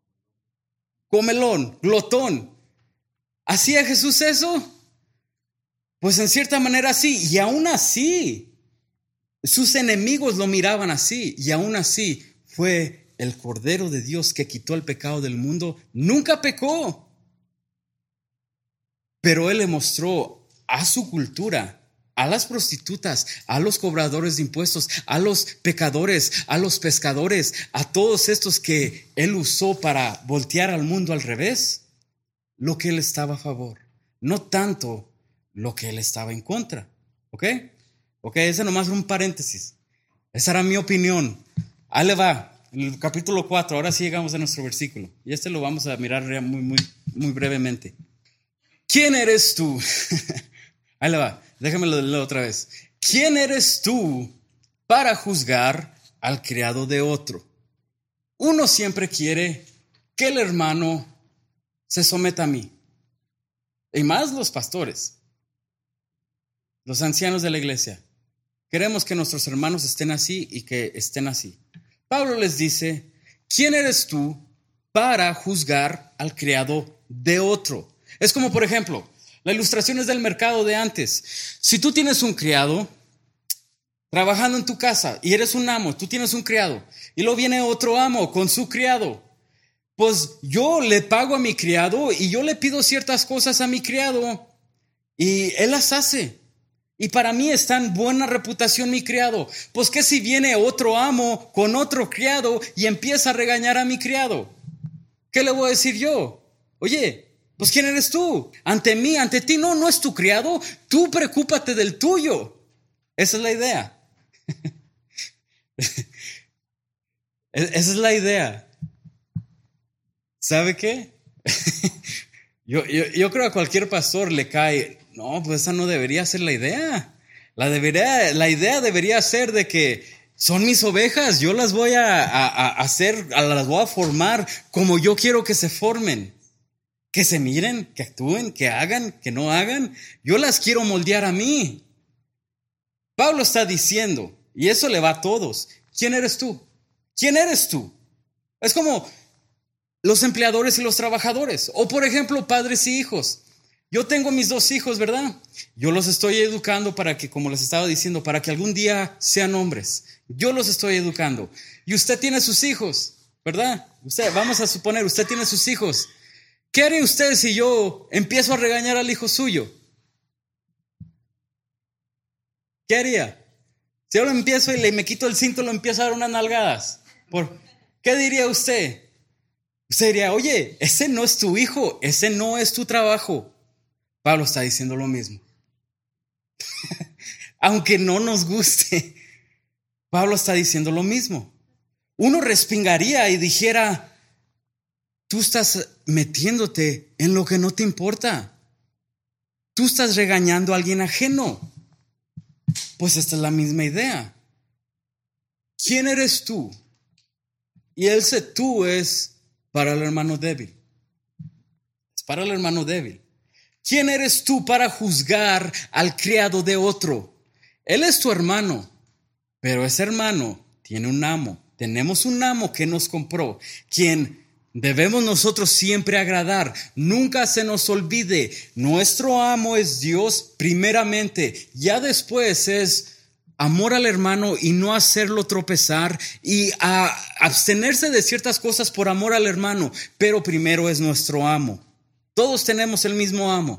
Comelón, glotón. ¿Hacía Jesús eso? Pues en cierta manera sí, y aún así, sus enemigos lo miraban así, y aún así fue el Cordero de Dios que quitó el pecado del mundo. Nunca pecó. Pero Él le mostró a su cultura, a las prostitutas, a los cobradores de impuestos, a los pecadores, a los pescadores, a todos estos que Él usó para voltear al mundo al revés, lo que Él estaba a favor. No tanto lo que Él estaba en contra. ¿Ok? Ok, ese nomás es un paréntesis. Esa era mi opinión. Ahí le va. En el capítulo cuatro, ahora sí llegamos a nuestro versículo. Y este lo vamos a mirar muy, muy, muy brevemente. ¿Quién eres tú? Ahí le va, déjame leerlo otra vez. ¿Quién eres tú para juzgar al criado de otro? Uno siempre quiere que el hermano se someta a mí. Y más los pastores, los ancianos de la iglesia. Queremos que nuestros hermanos estén así y que estén así. Pablo les dice, ¿quién eres tú para juzgar al criado de otro? Es como, por ejemplo, las ilustraciones del mercado de antes. Si tú tienes un criado trabajando en tu casa y eres un amo, tú tienes un criado y luego viene otro amo con su criado. Pues yo le pago a mi criado y yo le pido ciertas cosas a mi criado y él las hace. Y para mí está en buena reputación mi criado. Pues que si viene otro amo con otro criado y empieza a regañar a mi criado, ¿qué le voy a decir yo? Oye, pues ¿quién eres tú? Ante mí, ante ti, no, no es tu criado. Tú preocúpate del tuyo. Esa es la idea. Esa es la idea. ¿Sabe qué? yo, yo, yo creo que a cualquier pastor le cae, no, pues esa no debería ser la idea. La, debería, la idea debería ser de que son mis ovejas, yo las voy a, a, a hacer, las voy a formar como yo quiero que se formen. Que se miren, que actúen, que hagan, que no hagan. Yo las quiero moldear a mí. Pablo está diciendo, y eso le va a todos, ¿quién eres tú? ¿Quién eres tú? Es como los empleadores y los trabajadores. O por ejemplo, padres y hijos. Yo tengo mis dos hijos, ¿verdad? Yo los estoy educando para que, como les estaba diciendo, para que algún día sean hombres. Yo los estoy educando. Y usted tiene sus hijos, ¿verdad? Usted, vamos a suponer, usted tiene sus hijos. ¿Qué haría usted si yo empiezo a regañar al hijo suyo? ¿Qué haría? Si yo lo empiezo y le me quito el cinto, lo empiezo a dar unas nalgadas. ¿Por qué diría usted? Usted diría, oye, ese no es tu hijo, ese no es tu trabajo. Pablo está diciendo lo mismo. Aunque no nos guste, Pablo está diciendo lo mismo. Uno respingaría y dijera, tú estás metiéndote en lo que no te importa. Tú estás regañando a alguien ajeno. Pues esta es la misma idea. ¿Quién eres tú? Y ese tú es para el hermano débil. Es para el hermano débil. ¿Quién eres tú para juzgar al criado de otro? Él es tu hermano, pero ese hermano tiene un amo. Tenemos un amo que nos compró, quien debemos nosotros siempre agradar. Nunca se nos olvide, nuestro amo es Dios primeramente. Ya después es amor al hermano y no hacerlo tropezar y a abstenerse de ciertas cosas por amor al hermano. Pero primero es nuestro amo. Todos tenemos el mismo amo.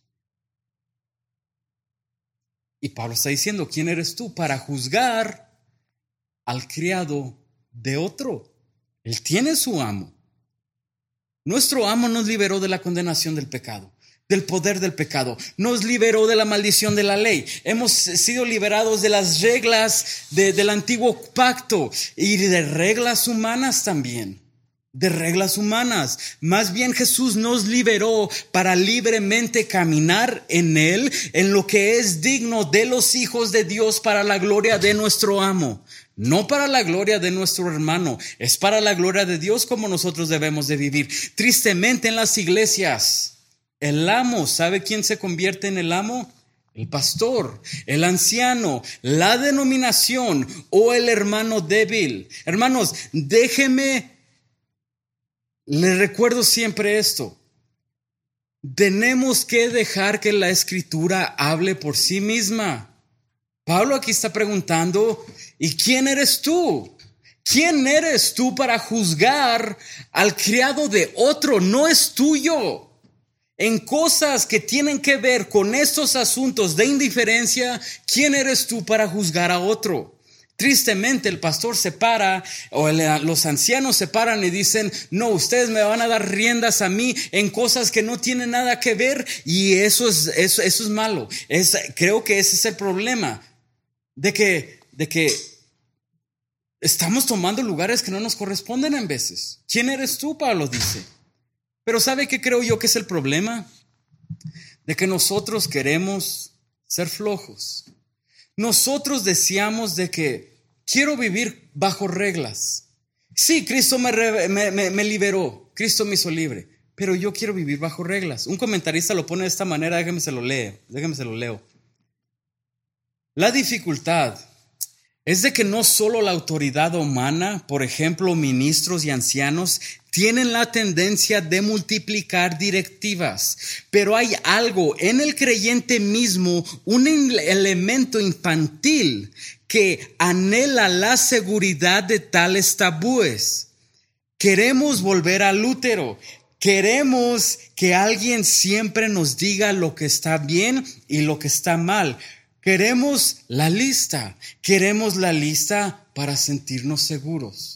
Y Pablo está diciendo, ¿quién eres tú para juzgar al criado de otro? Él tiene su amo. Nuestro amo nos liberó de la condenación del pecado, del poder del pecado. Nos liberó de la maldición de la ley. Hemos sido liberados de las reglas de, del antiguo pacto y de reglas humanas también. De reglas humanas. Más bien Jesús nos liberó para libremente caminar en Él, en lo que es digno de los hijos de Dios para la gloria de nuestro amo. No para la gloria de nuestro hermano, es para la gloria de Dios como nosotros debemos de vivir. Tristemente en las iglesias, el amo, ¿sabe quién se convierte en el amo? El pastor, el anciano, la denominación o el hermano débil. Hermanos, déjeme, les recuerdo siempre esto. Tenemos que dejar que la escritura hable por sí misma. Pablo aquí está preguntando, ¿y quién eres tú? ¿Quién eres tú para juzgar al criado de otro? No es tuyo. En cosas que tienen que ver con estos asuntos de indiferencia, ¿quién eres tú para juzgar a otro? Tristemente el pastor se para, o el, los ancianos se paran y dicen, no, ustedes me van a dar riendas a mí en cosas que no tienen nada que ver, y eso es, eso, eso es malo. Es, creo que ese es el problema. De que, de que estamos tomando lugares que no nos corresponden en veces. ¿Quién eres tú? Pablo dice. Pero ¿sabe qué creo yo que es el problema? De que nosotros queremos ser flojos. Nosotros deseamos de que quiero vivir bajo reglas. Sí, Cristo me, me, me, me liberó. Cristo me hizo libre. Pero yo quiero vivir bajo reglas. Un comentarista lo pone de esta manera. Déjame se lo leo. Déjame se lo leo. La dificultad es de que no solo la autoridad humana, por ejemplo, ministros y ancianos, tienen la tendencia de multiplicar directivas, pero hay algo en el creyente mismo, un elemento infantil que anhela la seguridad de tales tabúes. Queremos volver al útero. Queremos que alguien siempre nos diga lo que está bien y lo que está mal. Queremos la lista. Queremos la lista para sentirnos seguros.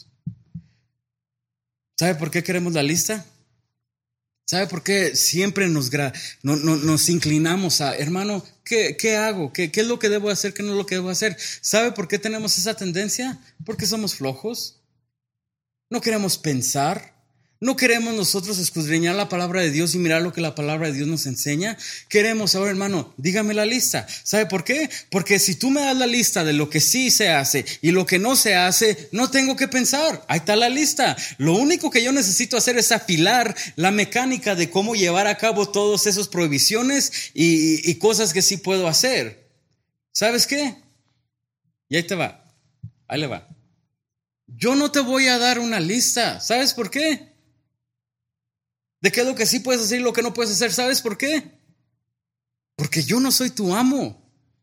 ¿Sabe por qué queremos la lista? ¿Sabe por qué siempre nos, gra- no, no, nos inclinamos a, hermano, ¿qué, qué hago? ¿Qué, ¿Qué es lo que debo hacer? ¿Qué no es lo que debo hacer? ¿Sabe por qué tenemos esa tendencia? Porque somos flojos. No queremos pensar. No queremos nosotros escudriñar la palabra de Dios y mirar lo que la palabra de Dios nos enseña. Queremos, ahora hermano, dígame la lista. ¿Sabe por qué? Porque si tú me das la lista de lo que sí se hace y lo que no se hace, no tengo que pensar. Ahí está la lista. Lo único que yo necesito hacer es afilar la mecánica de cómo llevar a cabo todas esas prohibiciones y, y cosas que sí puedo hacer. ¿Sabes qué? Y ahí te va. Ahí le va. Yo no te voy a dar una lista. ¿Sabes por qué? De qué es lo que sí puedes hacer y lo que no puedes hacer. ¿Sabes por qué? Porque yo no soy tu amo.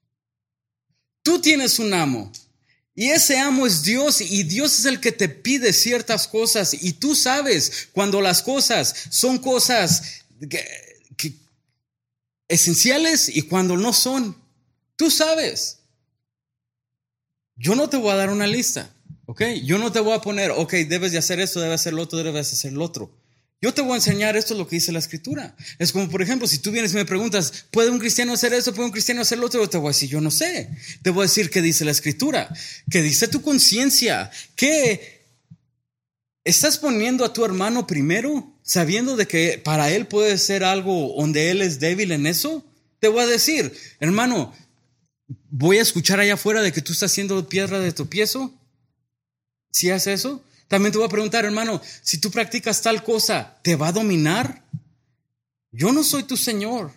Tú tienes un amo. Y ese amo es Dios. Y Dios es el que te pide ciertas cosas. Y tú sabes cuando las cosas son cosas que, que, esenciales y cuando no son. Tú sabes. Yo no te voy a dar una lista. ¿Ok? Yo no te voy a poner, ok, debes de hacer esto, debes hacer lo otro, debes hacer lo otro. Yo te voy a enseñar esto es lo que dice la Escritura. Es como, por ejemplo, si tú vienes y me preguntas, ¿puede un cristiano hacer esto? ¿Puede un cristiano hacer lo otro? Yo te voy a decir, yo no sé. Te voy a decir qué dice la Escritura, qué dice tu conciencia, que estás poniendo a tu hermano primero, sabiendo de que para él puede ser algo donde él es débil en eso. Te voy a decir, hermano, voy a escuchar allá afuera de que tú estás haciendo piedra de tropiezo. ¿Si haces eso? También te voy a preguntar, hermano, si tú practicas tal cosa, ¿te va a dominar? Yo no soy tu Señor.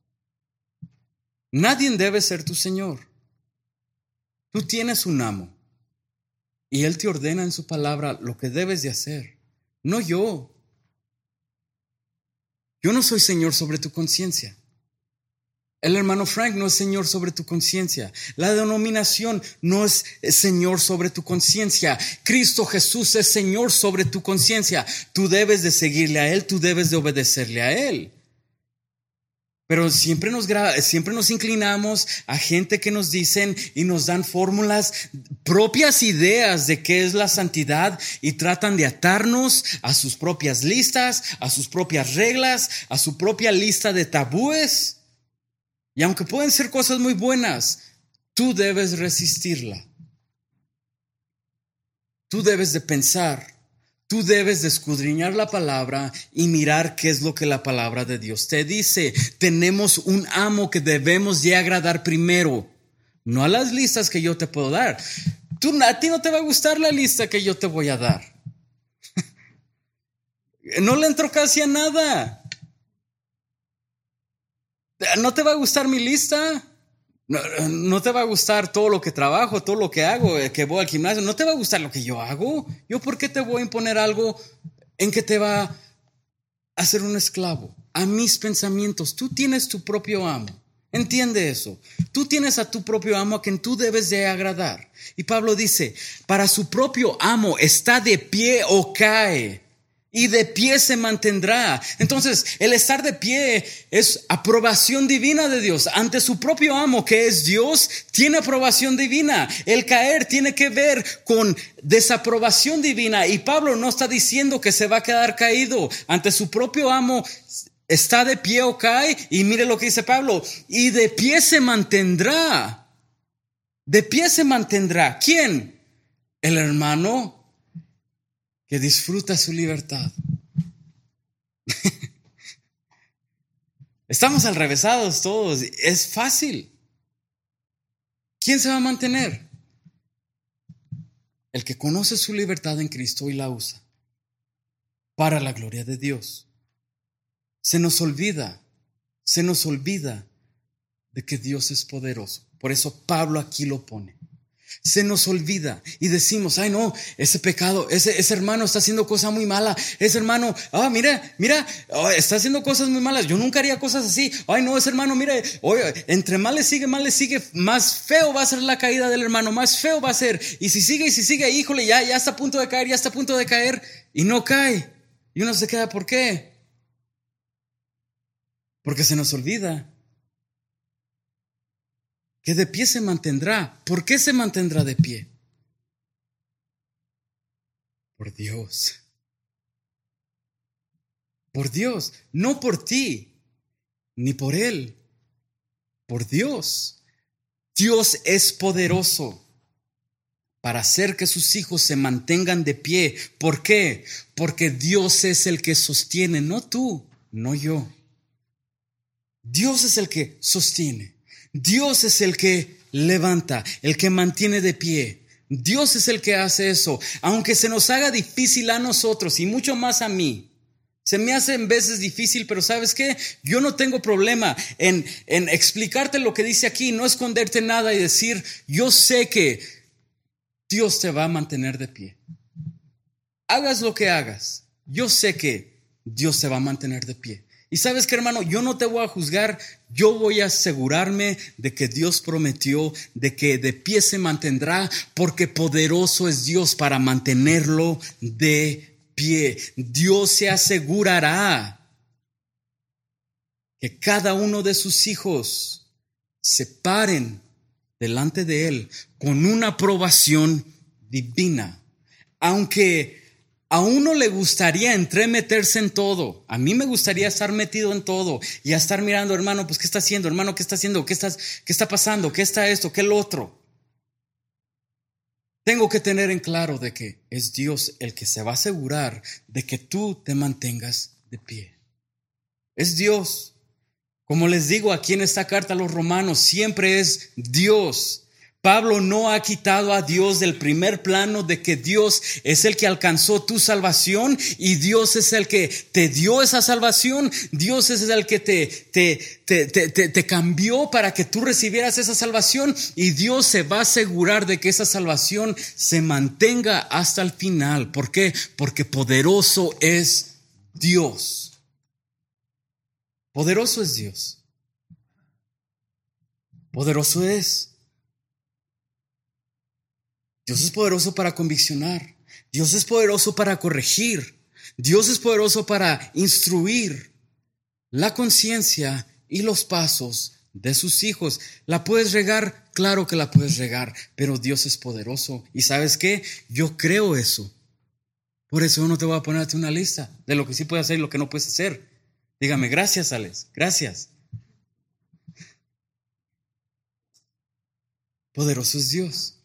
Nadie debe ser tu Señor. Tú tienes un amo y Él te ordena en su palabra lo que debes de hacer, no yo. Yo no soy Señor sobre tu conciencia. El hermano Frank no es Señor sobre tu conciencia. La denominación no es Señor sobre tu conciencia. Cristo Jesús es Señor sobre tu conciencia. Tú debes de seguirle a Él, tú debes de obedecerle a Él. Pero siempre nos, siempre nos inclinamos a gente que nos dicen y nos dan fórmulas, propias ideas de qué es la santidad y tratan de atarnos a sus propias listas, a sus propias reglas, a su propia lista de tabúes. Y aunque pueden ser cosas muy buenas, tú debes resistirla. Tú debes de pensar, tú debes de escudriñar la palabra y mirar qué es lo que la palabra de Dios te dice. Tenemos un amo que debemos de agradar primero, no a las listas que yo te puedo dar. Tú, a ti no te va a gustar la lista que yo te voy a dar. No le entro casi a nada. ¿No te va a gustar mi lista? No, no te va a gustar todo lo que trabajo, todo lo que hago, que voy al gimnasio. No te va a gustar lo que yo hago. ¿Yo por qué te voy a imponer algo en que te va a hacer un esclavo? A mis pensamientos. Tú tienes tu propio amo. Entiende eso. Tú tienes a tu propio amo a quien tú debes de agradar. Y Pablo dice, para su propio amo está de pie o cae. Y de pie se mantendrá. Entonces, el estar de pie es aprobación divina de Dios. Ante su propio amo, que es Dios, tiene aprobación divina. El caer tiene que ver con desaprobación divina. Y Pablo no está diciendo que se va a quedar caído. Ante su propio amo, está de pie o cae. Y mire lo que dice Pablo. Y de pie se mantendrá. De pie se mantendrá. ¿Quién? El hermano que disfruta su libertad. Estamos alrevesados todos. Es fácil. ¿Quién se va a mantener? El que conoce su libertad en Cristo y la usa para la gloria de Dios. Se nos olvida, se nos olvida de que Dios es poderoso. Por eso Pablo aquí lo pone. Se nos olvida y decimos, ay no, ese pecado, ese, ese hermano está haciendo cosas muy malas. Ese hermano, ah, mira, mira, oh, está haciendo cosas muy malas. Yo nunca haría cosas así. Ay no, ese hermano, mire, oye, entre más le sigue, más le sigue, más feo va a ser la caída del hermano, más feo va a ser. Y si sigue y si sigue, híjole, ya, ya está a punto de caer, ya está a punto de caer y no cae. Y uno se queda, ¿por qué? Porque se nos olvida que de pie se mantendrá. ¿Por qué se mantendrá de pie? Por Dios. Por Dios, no por ti, ni por Él. Por Dios. Dios es poderoso para hacer que sus hijos se mantengan de pie. ¿Por qué? Porque Dios es el que sostiene, no tú, no yo. Dios es el que sostiene. Dios es el que levanta, el que mantiene de pie. Dios es el que hace eso. Aunque se nos haga difícil a nosotros y mucho más a mí. Se me hace en veces difícil, pero ¿sabes qué? Yo no tengo problema en, en explicarte lo que dice aquí, no esconderte nada y decir, yo sé que Dios te va a mantener de pie. Hagas lo que hagas, yo sé que Dios te va a mantener de pie. Y sabes qué, hermano, yo no te voy a juzgar, yo voy a asegurarme de que Dios prometió, de que de pie se mantendrá, porque poderoso es Dios para mantenerlo de pie. Dios se asegurará que cada uno de sus hijos se paren delante de Él con una aprobación divina. Aunque a uno le gustaría entremeterse en todo. A mí me gustaría estar metido en todo y a estar mirando, hermano, pues ¿qué está haciendo? Hermano, ¿qué está haciendo? ¿Qué, estás, qué está pasando? ¿Qué está esto? ¿Qué lo otro? Tengo que tener en claro de que es Dios el que se va a asegurar de que tú te mantengas de pie. Es Dios. Como les digo aquí en esta carta a los romanos, siempre es Dios. Pablo no ha quitado a Dios del primer plano de que Dios es el que alcanzó tu salvación y Dios es el que te dio esa salvación. Dios es el que te, te, te, te, te, te cambió para que tú recibieras esa salvación y Dios se va a asegurar de que esa salvación se mantenga hasta el final. ¿Por qué? Porque poderoso es Dios. Poderoso es Dios. Poderoso es. Dios es poderoso para conviccionar. Dios es poderoso para corregir. Dios es poderoso para instruir la conciencia y los pasos de sus hijos. ¿La puedes regar? Claro que la puedes regar, pero Dios es poderoso. ¿Y sabes qué? Yo creo eso. Por eso no te voy a ponerte una lista de lo que sí puedes hacer y lo que no puedes hacer. Dígame, gracias, Alex. Gracias. Poderoso es Dios.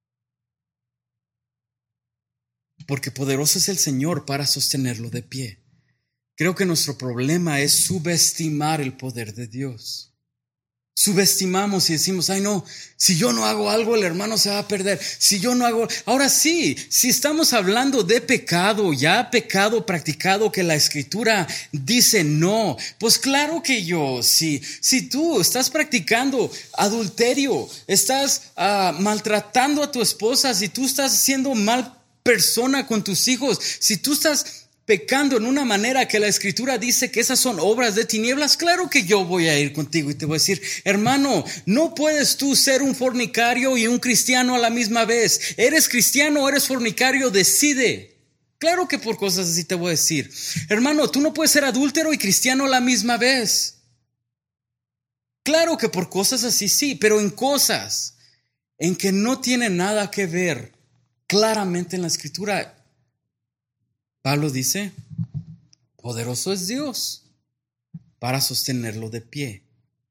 Porque poderoso es el Señor para sostenerlo de pie. Creo que nuestro problema es subestimar el poder de Dios. Subestimamos y decimos, ay no, si yo no hago algo el hermano se va a perder. Si yo no hago, ahora sí, si estamos hablando de pecado, ya pecado practicado que la Escritura dice no, pues claro que yo, si, si tú estás practicando adulterio, estás uh, maltratando a tu esposa, si tú estás haciendo mal persona con tus hijos, si tú estás pecando en una manera que la Escritura dice que esas son obras de tinieblas, claro que yo voy a ir contigo y te voy a decir, hermano, no puedes tú ser un fornicario y un cristiano a la misma vez. ¿Eres cristiano o eres fornicario? Decide. Claro que por cosas así te voy a decir, hermano, tú no puedes ser adúltero y cristiano a la misma vez. Claro que por cosas así sí, pero en cosas en que no tiene nada que ver claramente en la Escritura, Pablo dice, poderoso es Dios para sostenerlo de pie.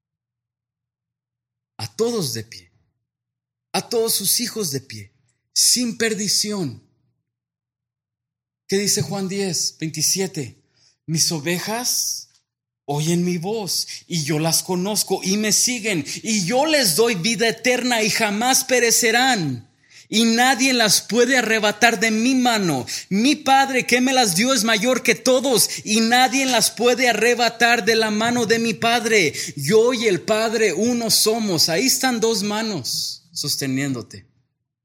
A todos de pie. A todos sus hijos de pie. Sin perdición. ¿Qué dice Juan diez, veintisiete? Mis ovejas oyen mi voz y yo las conozco y me siguen y yo les doy vida eterna y jamás perecerán. Y nadie las puede arrebatar de mi mano. Mi Padre que me las dio es mayor que todos y nadie las puede arrebatar de la mano de mi Padre. Yo y el Padre uno somos. Ahí están dos manos sosteniéndote.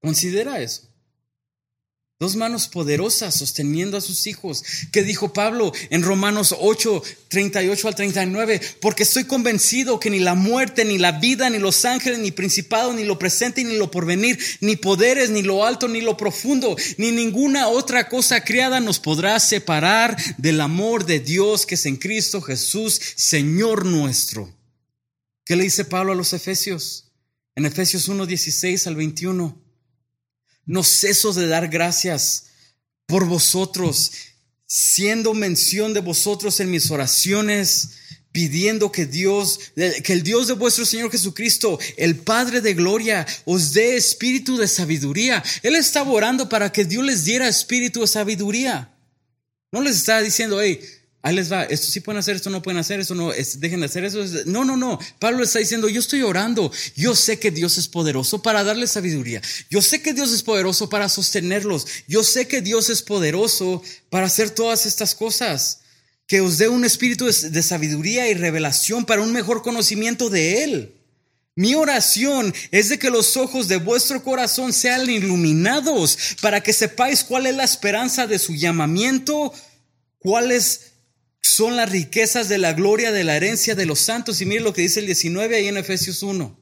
Considera eso. Dos manos poderosas sosteniendo a sus hijos. ¿Qué dijo Pablo en Romanos ocho, treinta y ocho al treinta y nueve? Porque estoy convencido que ni la muerte, ni la vida, ni los ángeles, ni principados, ni lo presente, ni lo porvenir, ni poderes, ni lo alto, ni lo profundo, ni ninguna otra cosa creada nos podrá separar del amor de Dios que es en Cristo Jesús, Señor nuestro. ¿Qué le dice Pablo a los Efesios? En Efesios uno, dieciséis al veintiuno. No ceso de dar gracias por vosotros, siendo mención de vosotros en mis oraciones, pidiendo que Dios, que el Dios de vuestro Señor Jesucristo, el Padre de gloria, os dé espíritu de sabiduría. Él estaba orando para que Dios les diera espíritu de sabiduría. No les estaba diciendo, hey, ahí les va, esto sí pueden hacer, esto no pueden hacer, esto no, es, dejen de hacer eso. No, no, no. Pablo está diciendo, yo estoy orando. Yo sé que Dios es poderoso para darles sabiduría. Yo sé que Dios es poderoso para sostenerlos. Yo sé que Dios es poderoso para hacer todas estas cosas. Que os dé un espíritu de, de sabiduría y revelación para un mejor conocimiento de Él. Mi oración es de que los ojos de vuestro corazón sean iluminados para que sepáis cuál es la esperanza de su llamamiento, cuáles son las riquezas de la gloria de la herencia de los santos. Y mire lo que dice el diecinueve ahí en Efesios uno.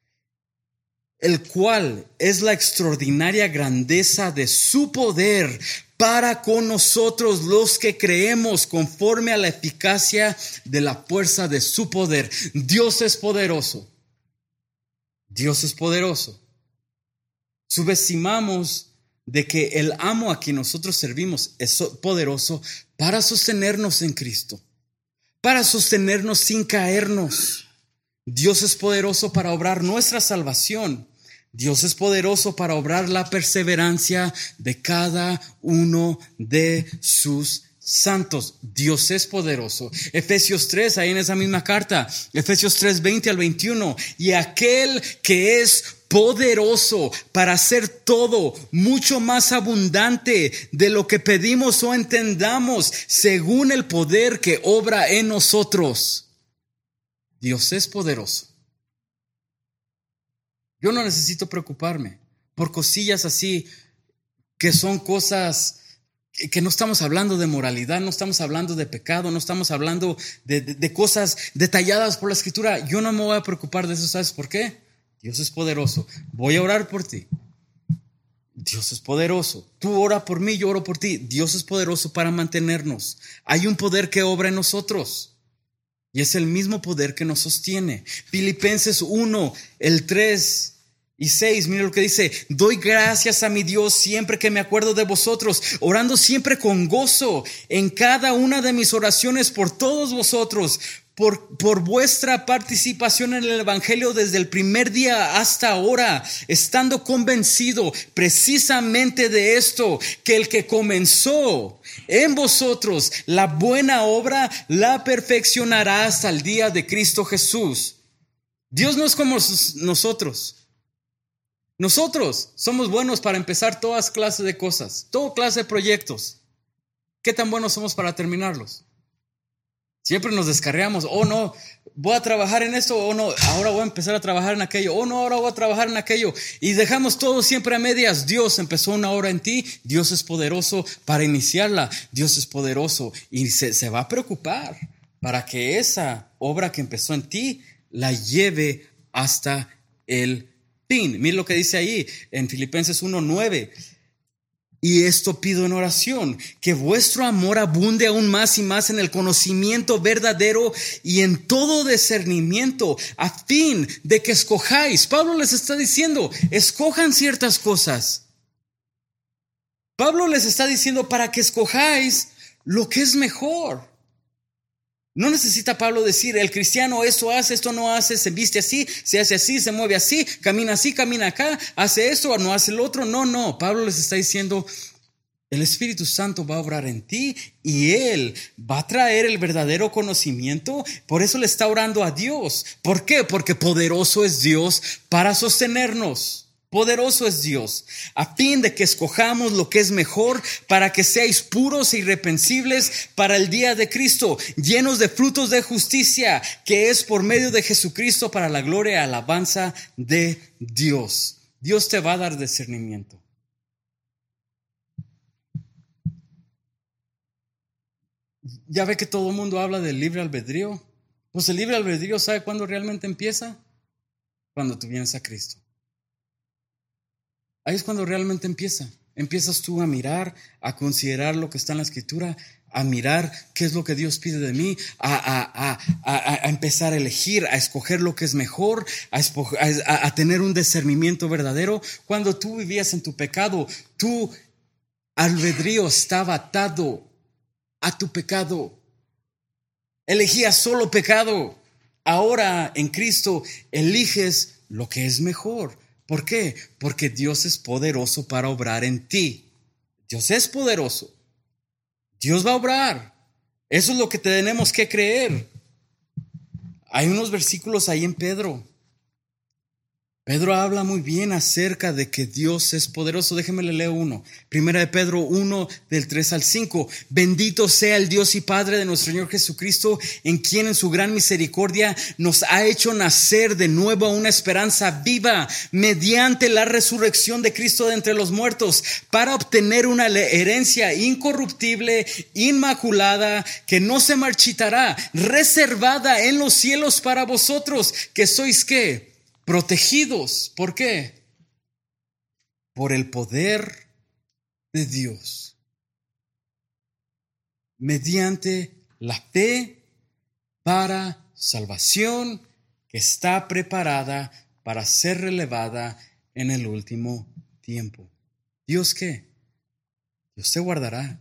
El cual es la extraordinaria grandeza de su poder para con nosotros los que creemos, conforme a la eficacia de la fuerza de su poder. Dios es poderoso. Dios es poderoso. Subestimamos de que el amo a quien nosotros servimos es poderoso para sostenernos en Cristo, para sostenernos sin caernos. Dios es poderoso para obrar nuestra salvación. Dios es poderoso para obrar la perseverancia de cada uno de sus santos. Dios es poderoso. Efesios tres, ahí en esa misma carta, Efesios tres, veinte al veintiuno. Y aquel que es poderoso para hacer todo mucho más abundante de lo que pedimos o entendamos, según el poder que obra en nosotros. Dios es poderoso. Yo no necesito preocuparme por cosillas así que son cosas que no estamos hablando de moralidad, no estamos hablando de pecado, no estamos hablando de, de, de cosas detalladas por la Escritura. Yo no me voy a preocupar de eso. ¿Sabes por qué? Dios es poderoso. Voy a orar por ti. Dios es poderoso. Tú ora por mí, yo oro por ti. Dios es poderoso para mantenernos. Hay un poder que obra en nosotros y es el mismo poder que nos sostiene. Filipenses uno, el tres y seis, mira lo que dice: doy gracias a mi Dios siempre que me acuerdo de vosotros, orando siempre con gozo en cada una de mis oraciones por todos vosotros, por, por vuestra participación en el Evangelio desde el primer día hasta ahora, estando convencido precisamente de esto, que el que comenzó en vosotros la buena obra la perfeccionará hasta el día de Cristo Jesús. Dios no es como nosotros. Nosotros somos buenos para empezar todas clases de cosas, toda clase de proyectos. ¿Qué tan buenos somos para terminarlos? Siempre nos descarriamos. Oh no, voy a trabajar en esto. Oh no, ahora voy a empezar a trabajar en aquello. Oh no, ahora voy a trabajar en aquello. Y dejamos todo siempre a medias. Dios empezó una obra en ti. Dios es poderoso para iniciarla. Dios es poderoso y se, se va a preocupar para que esa obra que empezó en ti la lleve hasta el fin. Mira lo que dice ahí en Filipenses uno nueve. Y esto pido en oración, que vuestro amor abunde aún más y más en el conocimiento verdadero y en todo discernimiento, a fin de que escojáis. Pablo les está diciendo, escojan ciertas cosas. Pablo les está diciendo para que escojáis lo que es mejor. No necesita Pablo decir, el cristiano esto hace, esto no hace, se viste así, se hace así, se mueve así, camina así, camina acá, hace esto o no hace lo otro. No, no, Pablo les está diciendo, el Espíritu Santo va a obrar en ti y Él va a traer el verdadero conocimiento. Por eso le está orando a Dios. ¿Por qué? Porque poderoso es Dios para sostenernos. Poderoso es Dios, a fin de que escojamos lo que es mejor, para que seáis puros e irreprensibles para el día de Cristo, llenos de frutos de justicia, que es por medio de Jesucristo para la gloria y alabanza de Dios. Dios te va a dar discernimiento. Ya ve que todo el mundo habla del libre albedrío. Pues el libre albedrío, ¿sabe cuándo realmente empieza? Cuando tú vienes a Cristo. Ahí es cuando realmente empieza. Empiezas tú a mirar, a considerar lo que está en la Escritura, a mirar qué es lo que Dios pide de mí, a, a, a, a, a empezar a elegir, a escoger lo que es mejor, a, espo- a, a tener un discernimiento verdadero. Cuando tú vivías en tu pecado, tu albedrío estaba atado a tu pecado. Elegías solo pecado. Ahora en Cristo eliges lo que es mejor. ¿Por qué? Porque Dios es poderoso para obrar en ti. Dios es poderoso. Dios va a obrar. Eso es lo que tenemos que creer. Hay unos versículos ahí en Pedro. Pedro habla muy bien acerca de que Dios es poderoso. Déjeme le leo uno. Primera de Pedro uno, del tres al cinco. Bendito sea el Dios y Padre de nuestro Señor Jesucristo, en quien en su gran misericordia nos ha hecho nacer de nuevo a una esperanza viva mediante la resurrección de Cristo de entre los muertos, para obtener una herencia incorruptible, inmaculada, que no se marchitará, reservada en los cielos para vosotros, que sois ¿qué? Protegidos. ¿Por qué? Por el poder de Dios, mediante la fe para salvación que está preparada para ser relevada en el último tiempo. ¿Dios qué? Dios te guardará.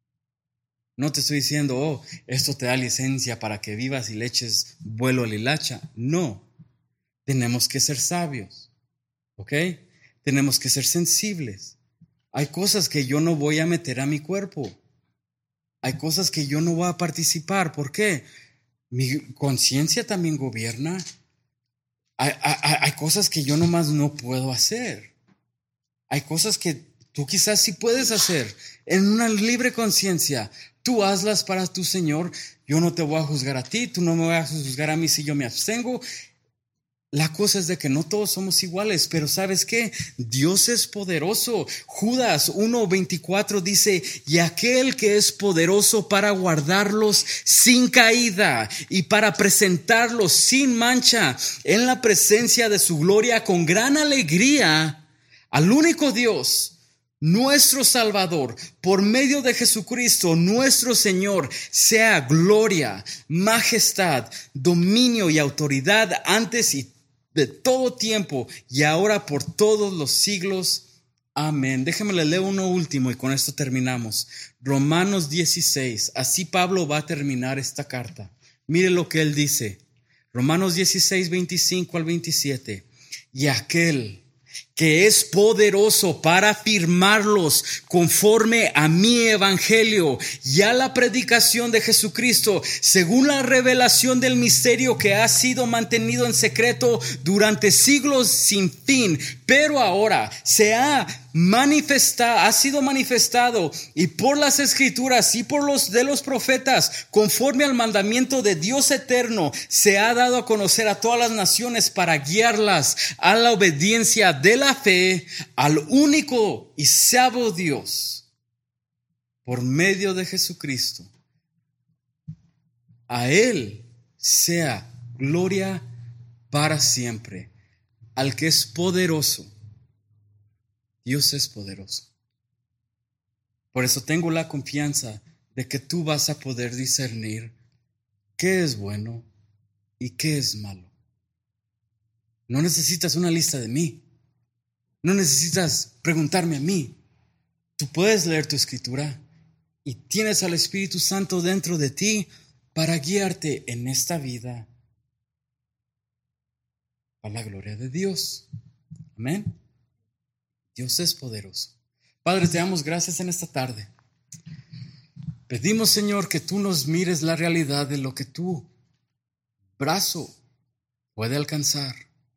No te estoy diciendo, oh, esto te da licencia para que vivas y le eches vuelo al hilacha. No. Tenemos que ser sabios, ¿ok? Tenemos que ser sensibles. Hay cosas que yo no voy a meter a mi cuerpo. Hay cosas que yo no voy a participar. ¿Por qué? Mi conciencia también gobierna. Hay, hay, hay cosas que yo nomás no puedo hacer. Hay cosas que tú quizás sí puedes hacer en una libre conciencia. Tú hazlas para tu Señor. Yo no te voy a juzgar a ti. Tú no me vas a juzgar a mí si yo me abstengo. La cosa es de que no todos somos iguales, pero ¿sabes qué? Dios es poderoso. Judas uno veinticuatro dice, y aquel que es poderoso para guardarlos sin caída y para presentarlos sin mancha en la presencia de su gloria con gran alegría, al único Dios, nuestro Salvador, por medio de Jesucristo, nuestro Señor, sea gloria, majestad, dominio y autoridad antes y de todo tiempo y ahora por todos los siglos. Amén. Déjame le leo uno último y con esto terminamos. Romanos dieciséis. Así Pablo va a terminar esta carta. Mire lo que él dice. Romanos dieciséis, veinticinco al veintisiete. Y aquel que es poderoso para afirmarlos conforme a mi evangelio y a la predicación de Jesucristo, según la revelación del misterio que ha sido mantenido en secreto durante siglos sin fin, pero ahora se ha manifestado, ha sido manifestado y por las escrituras y por los de los profetas, conforme al mandamiento de Dios eterno, se ha dado a conocer a todas las naciones para guiarlas a la obediencia de la fe al único y sabio Dios por medio de Jesucristo. A Él sea gloria para siempre, al que es poderoso. Dios es poderoso. Por eso tengo la confianza de que tú vas a poder discernir qué es bueno y qué es malo. No necesitas una lista de mí. No necesitas preguntarme a mí. Tú puedes leer tu escritura y tienes al Espíritu Santo dentro de ti para guiarte en esta vida a la gloria de Dios. Amén. Dios es poderoso. Padre, te damos gracias en esta tarde. Pedimos, Señor, que tú nos mires la realidad de lo que tu brazo puede alcanzar.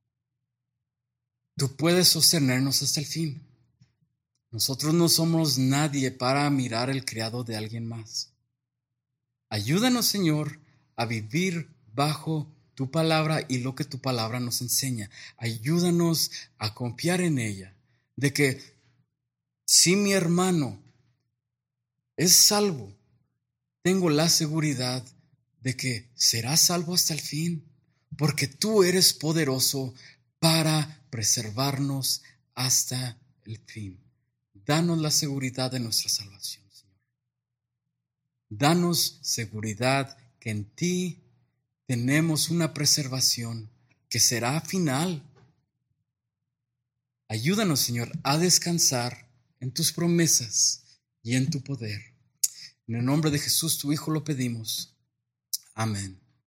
Tú puedes sostenernos hasta el fin. Nosotros no somos nadie para mirar el criado de alguien más. Ayúdanos, Señor, a vivir bajo tu palabra y lo que tu palabra nos enseña. Ayúdanos a confiar en ella, de que si mi hermano es salvo, tengo la seguridad de que será salvo hasta el fin, porque tú eres poderoso para preservarnos hasta el fin. Danos la seguridad de nuestra salvación, Señor. Danos seguridad que en ti tenemos una preservación que será final. Ayúdanos, Señor, a descansar en tus promesas y en tu poder. En el nombre de Jesús, tu Hijo, lo pedimos. Amén.